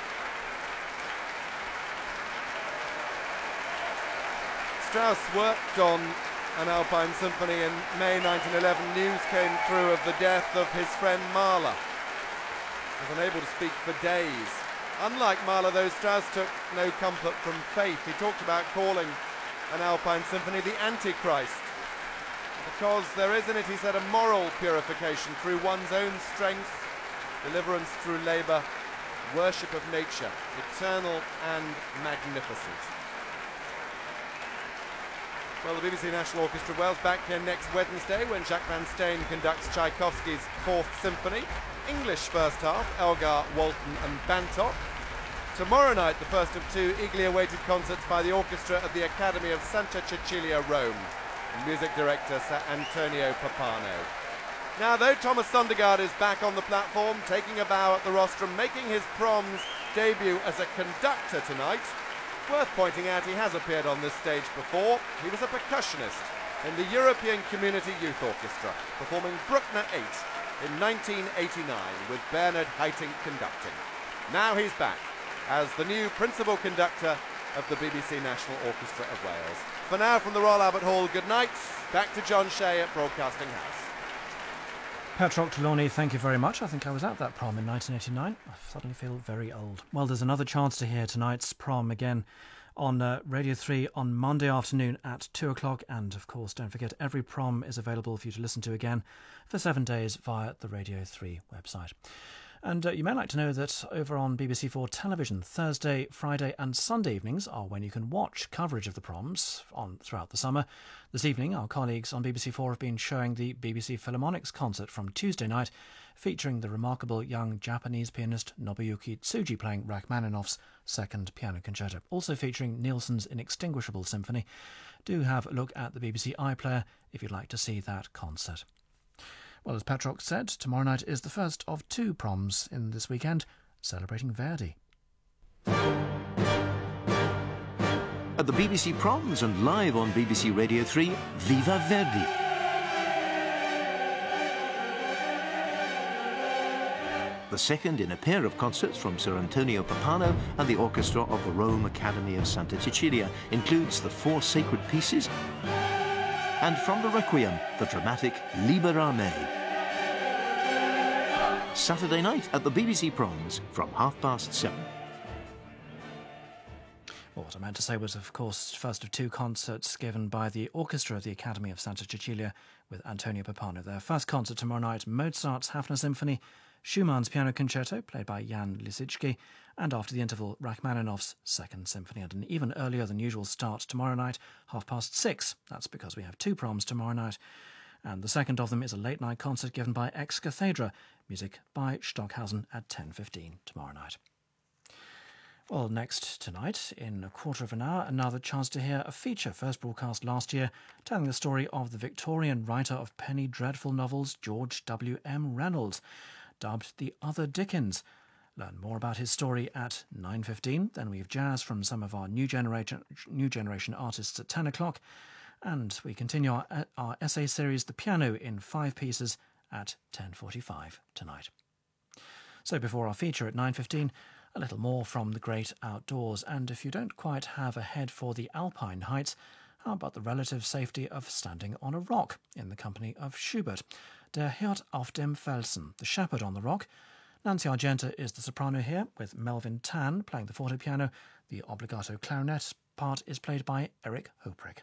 Strauss worked on an Alpine Symphony in May nineteen eleven. News came through of the death of his friend Mahler. He was unable to speak for days. Unlike Mahler, though, Strauss took no comfort from faith. He talked about calling an Alpine Symphony the Antichrist, because there is in it, he said, a moral purification through one's own strength, deliverance through labour, worship of nature, eternal and magnificent. Well, the B B C National Orchestra of Wales back here next Wednesday when Jacques Van Steen conducts Tchaikovsky's Fourth Symphony. English first half, Elgar, Walton and Bantock. Tomorrow night, the first of two eagerly awaited concerts by the orchestra of the Academy of Santa Cecilia, Rome. Music director Sir Antonio Pappano. Now, though Thomas Sondergaard is back on the platform, taking a bow at the rostrum, making his proms debut as a conductor tonight, worth pointing out he has appeared on this stage before. He was a percussionist in the European Community Youth Orchestra, performing Bruckner eight in nineteen eighty-nine with Bernard Haitink conducting. Now he's back as the new principal conductor of the B B C National Orchestra of Wales. For now, from the Royal Albert Hall, good night. Back to John Shea at Broadcasting House. Patrick Trelawney, thank you very much. I think I was at that prom in nineteen eighty-nine. I suddenly feel very old. Well, there's another chance to hear tonight's prom again on uh, Radio three on Monday afternoon at two o'clock. And, of course, don't forget, every prom is available for you to listen to again for seven days via the Radio three website. And uh, you may like to know that over on B B C four Television, Thursday, Friday and Sunday evenings are when you can watch coverage of the proms on throughout the summer. This evening, our colleagues on B B C four have been showing the B B C Philharmonic's concert from Tuesday night, featuring the remarkable young Japanese pianist Nobuyuki Tsuji playing Rachmaninoff's Second Piano Concerto, also featuring Nielsen's Inextinguishable Symphony. Do have a look at the B B C iPlayer if you'd like to see that concert. Well, as Patrick said, tomorrow night is the first of two proms in this weekend, celebrating Verdi. At the B B C Proms and live on B B C Radio three, Viva Verdi. The second in a pair of concerts from Sir Antonio Pappano and the orchestra of the Rome Academy of Santa Cecilia includes the four sacred pieces and from the Requiem, the dramatic Libera Me. Saturday night at the B B C Proms from half past seven. Well, what I meant to say was, of course, first of two concerts given by the orchestra of the Academy of Santa Cecilia with Antonio Pappano. Their first concert tomorrow night, Mozart's Hafner Symphony, Schumann's Piano Concerto, played by Jan Lisicki, and after the interval, Rachmaninoff's Second Symphony. And an even earlier than usual start tomorrow night, half past six. That's because we have two proms tomorrow night. And the second of them is a late-night concert given by Ex Cathedra, music by Stockhausen at ten fifteen tomorrow night. Well, next tonight, in a quarter of an hour, another chance to hear a feature first broadcast last year, telling the story of the Victorian writer of penny dreadful novels, George W M Reynolds, dubbed the Other Dickens. Learn more about his story at nine fifteen. Then we have jazz from some of our new generation, new generation artists at ten o'clock. And we continue our, our essay series, The Piano, in five pieces at ten forty-five tonight. So before our feature at nine fifteen, a little more from the great outdoors. And if you don't quite have a head for the alpine heights, how about the relative safety of standing on a rock in the company of Schubert? Der Hirt auf dem Felsen, the shepherd on the rock. Nancy Argenta is the soprano here, with Melvin Tan playing the fortepiano. The obligato clarinet part is played by Eric Hoprick.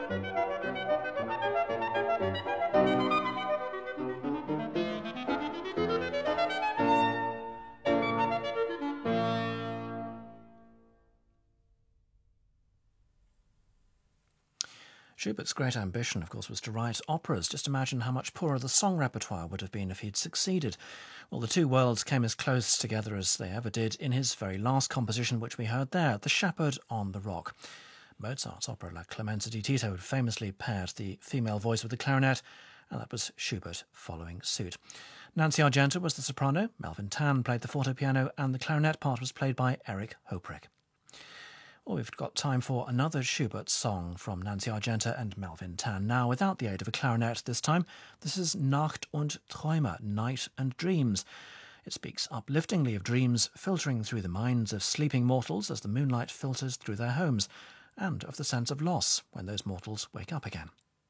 Schubert's great ambition, of course, was to write operas. Just imagine how much poorer the song repertoire would have been if he'd succeeded. Well, the two worlds came as close together as they ever did in his very last composition, which we heard there, The Shepherd on the Rock. Mozart's opera La Clemenza di Tito had famously paired the female voice with the clarinet, and that was Schubert following suit. Nancy Argenta was the soprano, Melvin Tan played the fortepiano, and the clarinet part was played by Eric Hoprick. Well, we've got time for another Schubert song from Nancy Argenta and Melvin Tan. Now, without the aid of a clarinet this time, this is Nacht und Träume, Night and Dreams. It speaks upliftingly of dreams filtering through the minds of sleeping mortals as the moonlight filters through their homes, and of the sense of loss when those mortals wake up again.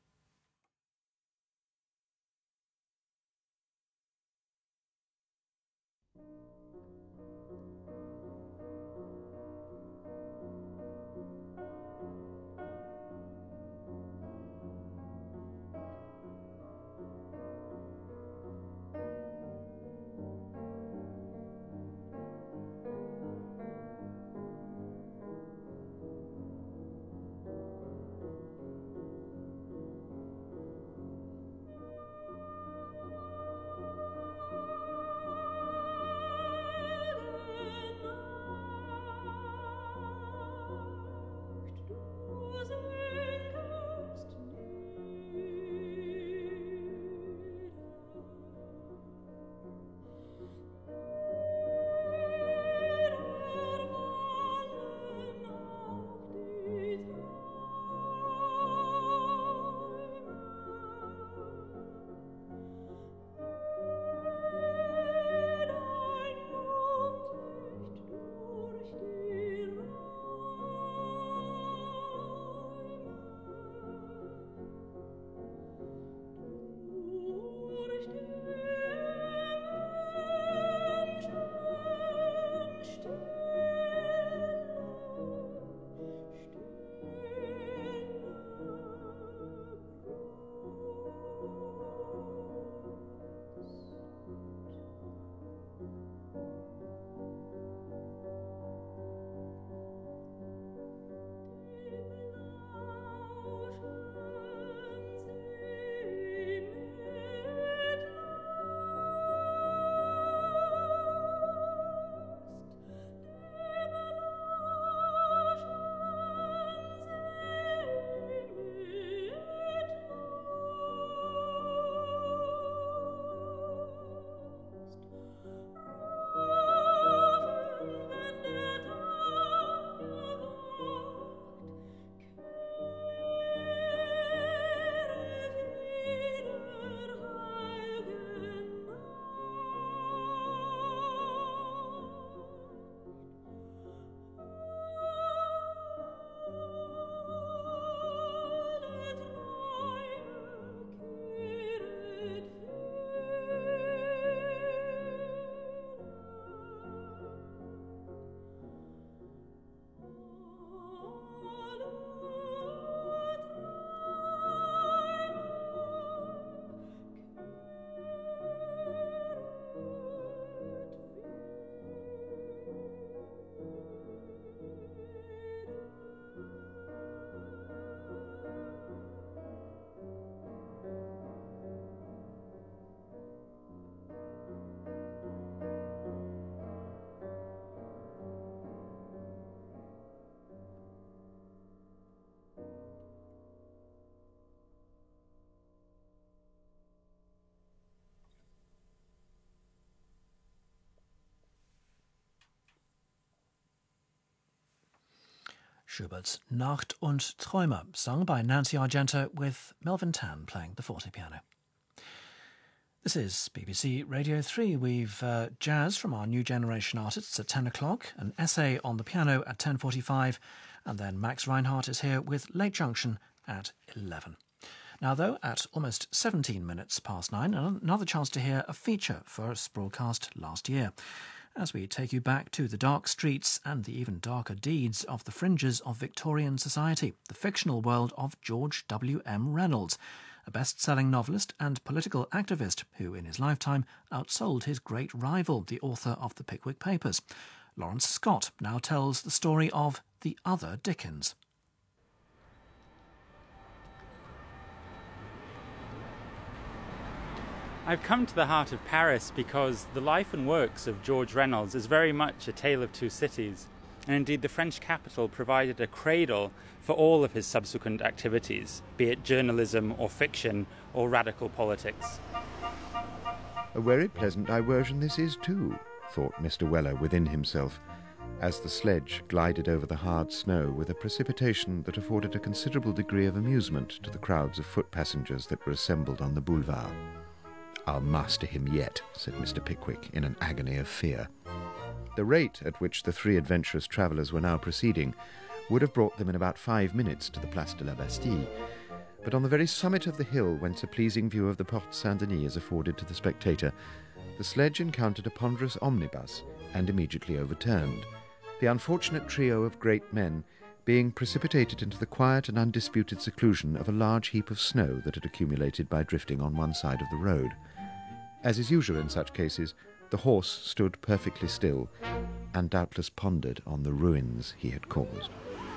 Schubert's Nacht und Träume, sung by Nancy Argenta with Melvin Tan playing the fortepiano. This is B B C Radio three. We've uh, jazz from our new generation artists at ten o'clock, an essay on the piano at ten forty-five, and then Max Reinhardt is here with Late Junction at eleven. Now, though, at almost seventeen minutes past nine, another chance to hear a feature first broadcast last year. as we take you back to the dark streets and the even darker deeds of the fringes of Victorian society, the fictional world of George W M Reynolds, a best-selling novelist and political activist who, in his lifetime, outsold his great rival, the author of the Pickwick Papers. Lawrence Scott now tells the story of the other Dickens. I've come to the heart of Paris because the life and works of George Reynolds is very much a tale of two cities, and indeed the French capital provided a cradle for all of his subsequent activities, be it journalism or fiction or radical politics. A very pleasant diversion this is too, thought Mister Weller within himself, as the sledge glided over the hard snow with a precipitation that afforded a considerable degree of amusement to the crowds of foot passengers that were assembled on the boulevard. "I'll master him yet," said Mister Pickwick in an agony of fear. The rate at which the three adventurous travellers were now proceeding would have brought them in about five minutes to the Place de la Bastille, but on the very summit of the hill, whence a pleasing view of the Porte Saint-Denis is afforded to the spectator, the sledge encountered a ponderous omnibus and immediately overturned, the unfortunate trio of great men being precipitated into the quiet and undisputed seclusion of a large heap of snow that had accumulated by drifting on one side of the road. As is usual in such cases, the horse stood perfectly still, and doubtless pondered on the ruins he had caused.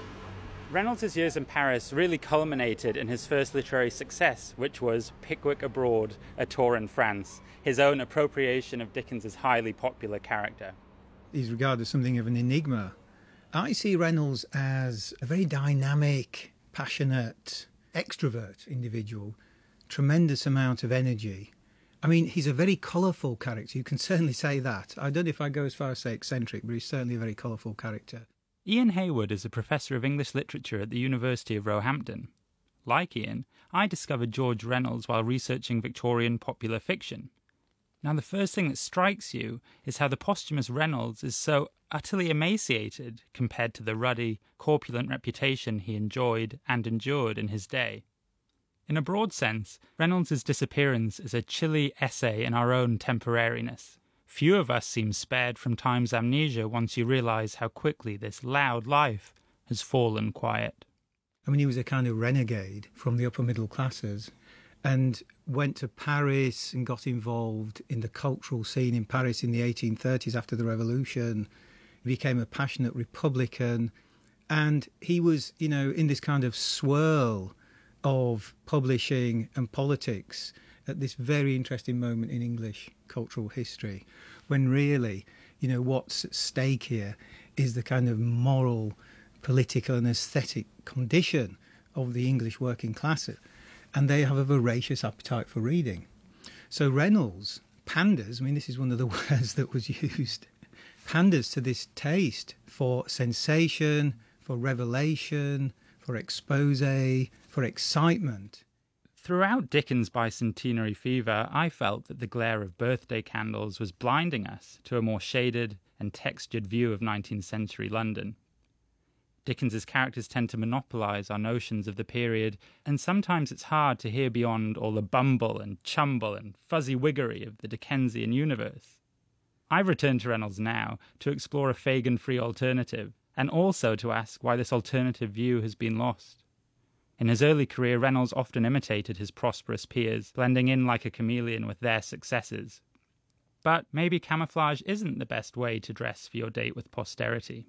Reynolds' years in Paris really culminated in his first literary success, which was Pickwick Abroad, a tour in France, his own appropriation of Dickens's highly popular character. He's regarded as something of an enigma. I see Reynolds as a very dynamic, passionate, extrovert individual, tremendous amount of energy. I mean, he's a very colourful character. You can certainly say that. I don't know if I go as far as say eccentric, but he's certainly a very colourful character. Ian Hayward is a professor of English literature at the University of Roehampton. Like Ian, I discovered George Reynolds while researching Victorian popular fiction. Now, the first thing that strikes you is how the posthumous Reynolds is so utterly emaciated compared to the ruddy, corpulent reputation he enjoyed and endured in his day. In a broad sense, Reynolds' disappearance is a chilly essay in our own temporariness. Few of us seem spared from time's amnesia once you realise how quickly this loud life has fallen quiet. I mean, he was a kind of renegade from the upper middle classes and went to Paris and got involved in the cultural scene in Paris in the eighteen thirties after the Revolution. He became a passionate Republican, and he was, you know, in this kind of swirl of publishing and politics at this very interesting moment in English cultural history, when really, you know, what's at stake here is the kind of moral, political and aesthetic condition of the English working classes, and they have a voracious appetite for reading. So Reynolds panders, I mean, this is one of the words that was used, panders to this taste for sensation, for revelation, for expose, for excitement. Throughout Dickens' bicentenary fever, I felt that the glare of birthday candles was blinding us to a more shaded and textured view of nineteenth century London. Dickens's characters tend to monopolise our notions of the period, and sometimes it's hard to hear beyond all the bumble and chumble and fuzzy wiggery of the Dickensian universe. I've returned to Reynolds now to explore a Fagin-free alternative, and also to ask why this alternative view has been lost. In his early career, Reynolds often imitated his prosperous peers, blending in like a chameleon with their successes. But maybe camouflage isn't the best way to dress for your date with posterity.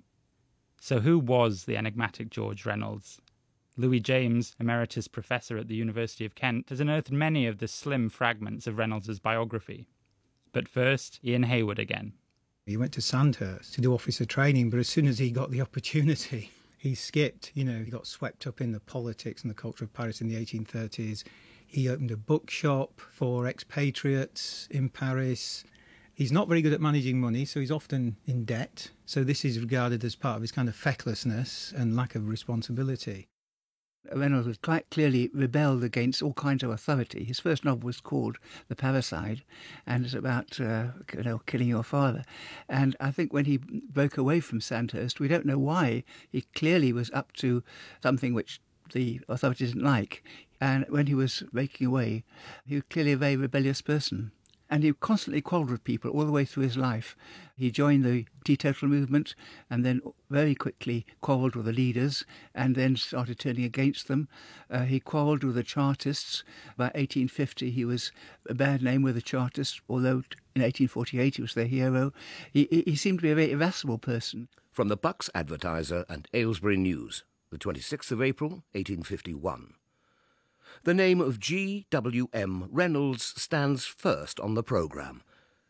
So who was the enigmatic George Reynolds? Louis James, emeritus professor at the University of Kent, has unearthed many of the slim fragments of Reynolds' biography. But first, Ian Hayward again. He went to Sandhurst to do officer training, but as soon as he got the opportunity, he skipped. You know, he got swept up in the politics and the culture of Paris in the eighteen thirties. He opened a bookshop for expatriates in Paris. He's not very good at managing money, so he's often in debt. So this is regarded as part of his kind of fecklessness and lack of responsibility. Reynolds was quite clearly rebelled against all kinds of authority. His first novel was called The Parricide, and it's about uh, you know, killing your father. And I think when he broke away from Sandhurst, we don't know why. He clearly was up to something which the authorities didn't like. And when he was breaking away, he was clearly a very rebellious person. And he constantly quarrelled with people all the way through his life. He joined the teetotal movement and then very quickly quarrelled with the leaders and then started turning against them. Uh, he quarrelled with the Chartists. By eighteen fifty, he was a bad name with the Chartists, although in eighteen forty-eight he was their hero. He, he seemed to be a very irascible person. From the Bucks Advertiser and Aylesbury News, the twenty-sixth of April, eighteen fifty-one. The name of G W M Reynolds stands first on the programme.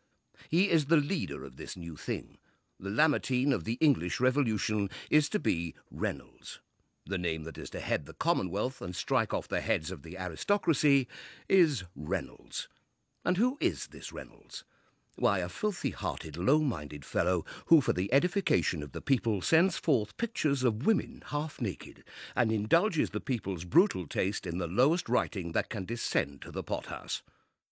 He is the leader of this new thing. The Lamartine of the English Revolution is to be Reynolds. The name that is to head the Commonwealth and strike off the heads of the aristocracy is Reynolds. And who is this Reynolds? Why, a filthy-hearted, low-minded fellow who, for the edification of the people, sends forth pictures of women half-naked, and indulges the people's brutal taste in the lowest writing that can descend to the pothouse.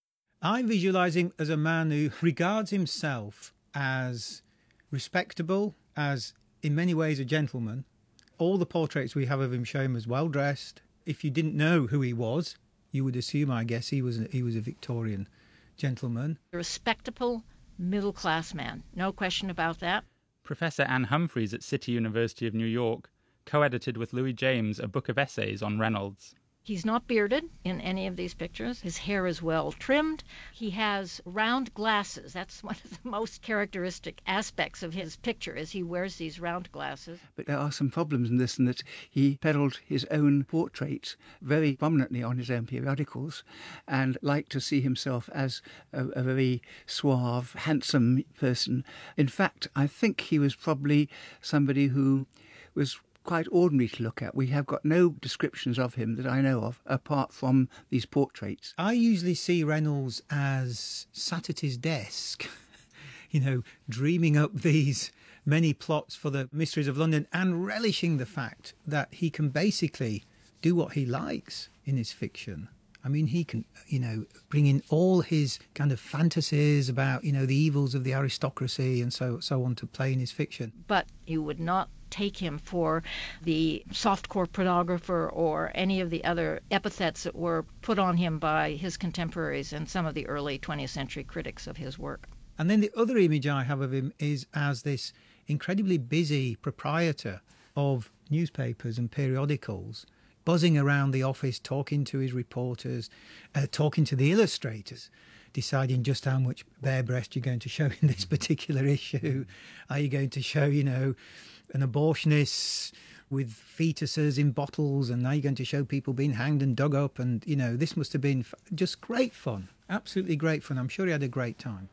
I visualise him as a man who regards himself as respectable, as in many ways a gentleman. All the portraits we have of him show him as well-dressed. If you didn't know who he was, you would assume, I guess, he was a, he was a Victorian gentleman. A respectable middle-class man, no question about that. Professor Anne Humphreys at City University of New York co-edited with Louis James a book of essays on Reynolds. He's not bearded in any of these pictures. His hair is well trimmed. He has round glasses. That's one of the most characteristic aspects of his picture, is he wears these round glasses. But there are some problems in this, in that he peddled his own portraits very prominently on his own periodicals and liked to see himself as a, a very suave, handsome person. In fact, I think he was probably somebody who was quite ordinary to look at. We have got no descriptions of him that I know of, apart from these portraits. I usually see Reynolds as sat at his desk, you know, dreaming up these many plots for the Mysteries of London and relishing the fact that he can basically do what he likes in his fiction. I mean, he can, you know, bring in all his kind of fantasies about, you know, the evils of the aristocracy and so so on to play in his fiction. But you would not take him for the softcore pornographer or any of the other epithets that were put on him by his contemporaries and some of the early twentieth century critics of his work. And then the other image I have of him is as this incredibly busy proprietor of newspapers and periodicals, buzzing around the office, talking to his reporters, uh, talking to the illustrators, deciding just how much bare breast you're going to show in this particular issue. Are you going to show, you know, an abortionist with fetuses in bottles, and now you're going to show people being hanged and dug up? And, you know, this must have been f- just great fun, absolutely great fun. I'm sure he had a great time.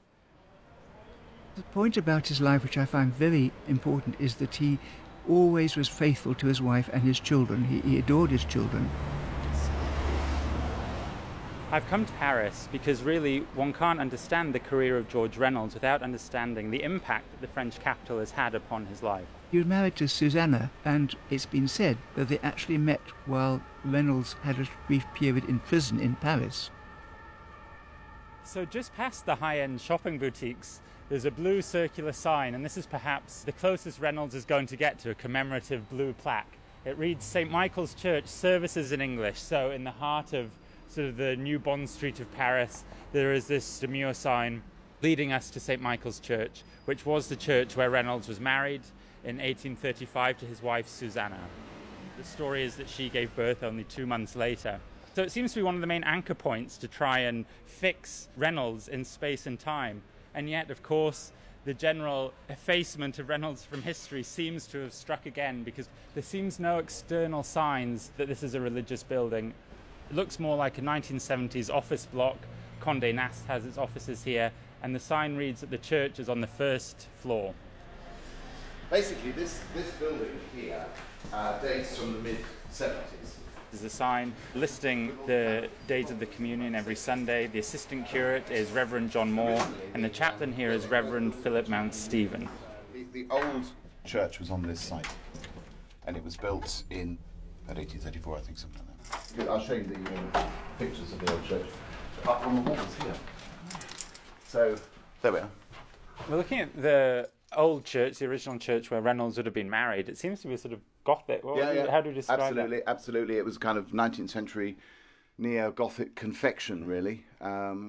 The point about his life, which I find very important, is that he always was faithful to his wife and his children. He, he adored his children. I've come to Paris because really one can't understand the career of George Reynolds without understanding the impact that the French capital has had upon his life. He was married to Susanna, and it's been said that they actually met while Reynolds had a brief period in prison in Paris. So just past the high-end shopping boutiques, there's a blue circular sign, and this is perhaps the closest Reynolds is going to get to a commemorative blue plaque. It reads Saint Michael's Church, services in English. So in the heart of sort of the new Bond Street of Paris, there is this demure sign leading us to Saint Michael's Church, which was the church where Reynolds was married in eighteen thirty-five to his wife Susanna. The story is that she gave birth only two months later. So it seems to be one of the main anchor points to try and fix Reynolds in space and time. And yet, of course, the general effacement of Reynolds from history seems to have struck again, because there seems no external signs that this is a religious building. It looks more like a nineteen seventies office block. Condé Nast has its offices here, and the sign reads that the church is on the first floor. Basically, this, this building here uh, dates from the mid seventies. There's a sign listing the days of the communion every Sunday. The assistant curate is Reverend John Moore, and the chaplain here is Reverend Philip Mount Stephen. The, the old church was on this site, and it was built in about eighteen thirty-four, I think, something like that. I'll show you the uh, pictures of the old church up on the walls here. So, there we are. We're looking at the old church, the original church where Reynolds would have been married. It seems to be sort of Gothic. What yeah, would you, yeah. How do you describe absolutely, that? Absolutely, It was kind of nineteenth century neo-Gothic confection, really. Um,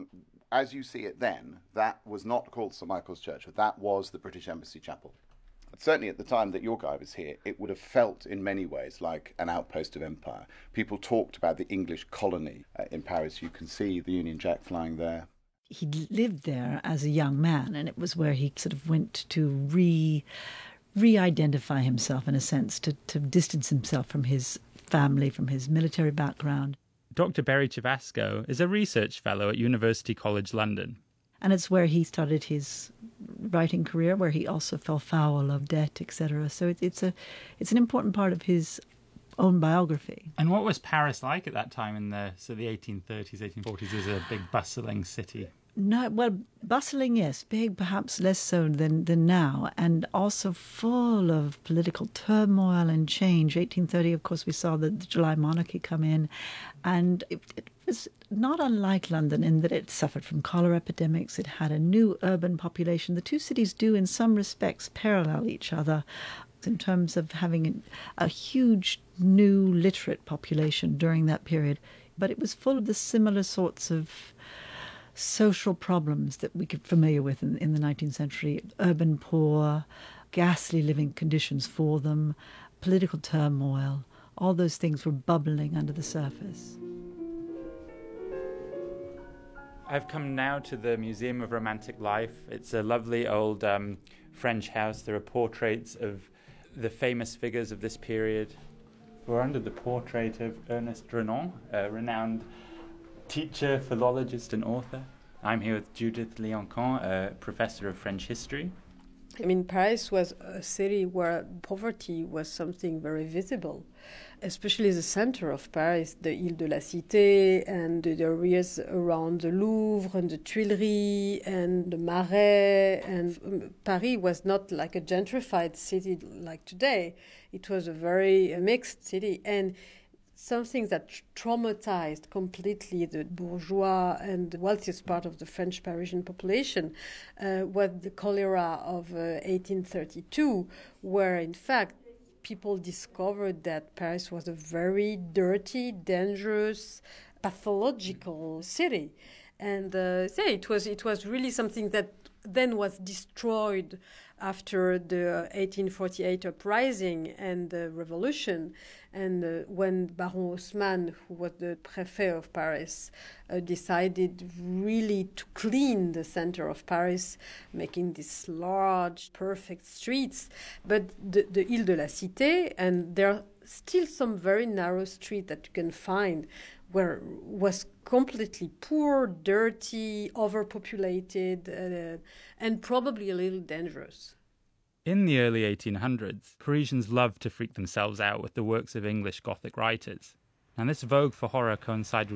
as you see it then, that was not called St Michael's Church, but that was the British Embassy Chapel. Certainly at the time that your guy was here, it would have felt in many ways like an outpost of empire. People talked about the English colony uh, in Paris. You can see the Union Jack flying there. He lived there as a young man, and it was where he sort of went to re re-identify himself, in a sense, to, to distance himself from his family, from his military background. Doctor Berry Chavasco is a research fellow at University College London. And it's where he started his writing career, where he also fell foul of debt, et cetera. So it, it's a, it's an important part of his own biography. And what was Paris like at that time in the so the eighteen thirties, eighteen forties as a big bustling city? No, well, bustling, yes, big, perhaps less so than, than now, and also full of political turmoil and change. eighteen thirty, of course, we saw the, the July monarchy come in, and it, it was not unlike London in that it suffered from cholera epidemics. It had a new urban population. The two cities do, in some respects, parallel each other in terms of having a huge new literate population during that period. But it was full of the similar sorts of social problems that we get familiar with in, in the nineteenth century. Urban poor, ghastly living conditions for them, political turmoil. All those things were bubbling under the surface. I've come now to the Museum of Romantic Life. It's a lovely old um, French house. There are portraits of the famous figures of this period. We're under the portrait of Ernest Renan, a renowned teacher, philologist and author. I'm here with Judith Liancan, a professor of French history. I mean, Paris was a city where poverty was something very visible, especially the center of Paris, the Ile de la Cité and the areas around the Louvre and the Tuileries and the Marais. And um, Paris was not like a gentrified city like today. It was a very uh, mixed city. And something that traumatized completely the bourgeois and the wealthiest part of the French Parisian population uh, was the cholera of uh, eighteen thirty-two, where in fact people discovered that Paris was a very dirty, dangerous, pathological city. And uh, yeah, it was it was really something that then was destroyed after the eighteen forty-eight uprising and the revolution, and uh, when Baron Haussmann, who was the préfet of Paris, uh, decided really to clean the center of Paris, making these large, perfect streets. But the, the Ile de la Cité, and there are still some very narrow streets that you can find, where was completely poor, dirty, overpopulated, uh, and probably a little dangerous. In the early eighteen hundreds, Parisians loved to freak themselves out with the works of English Gothic writers. And this vogue for horror coincided with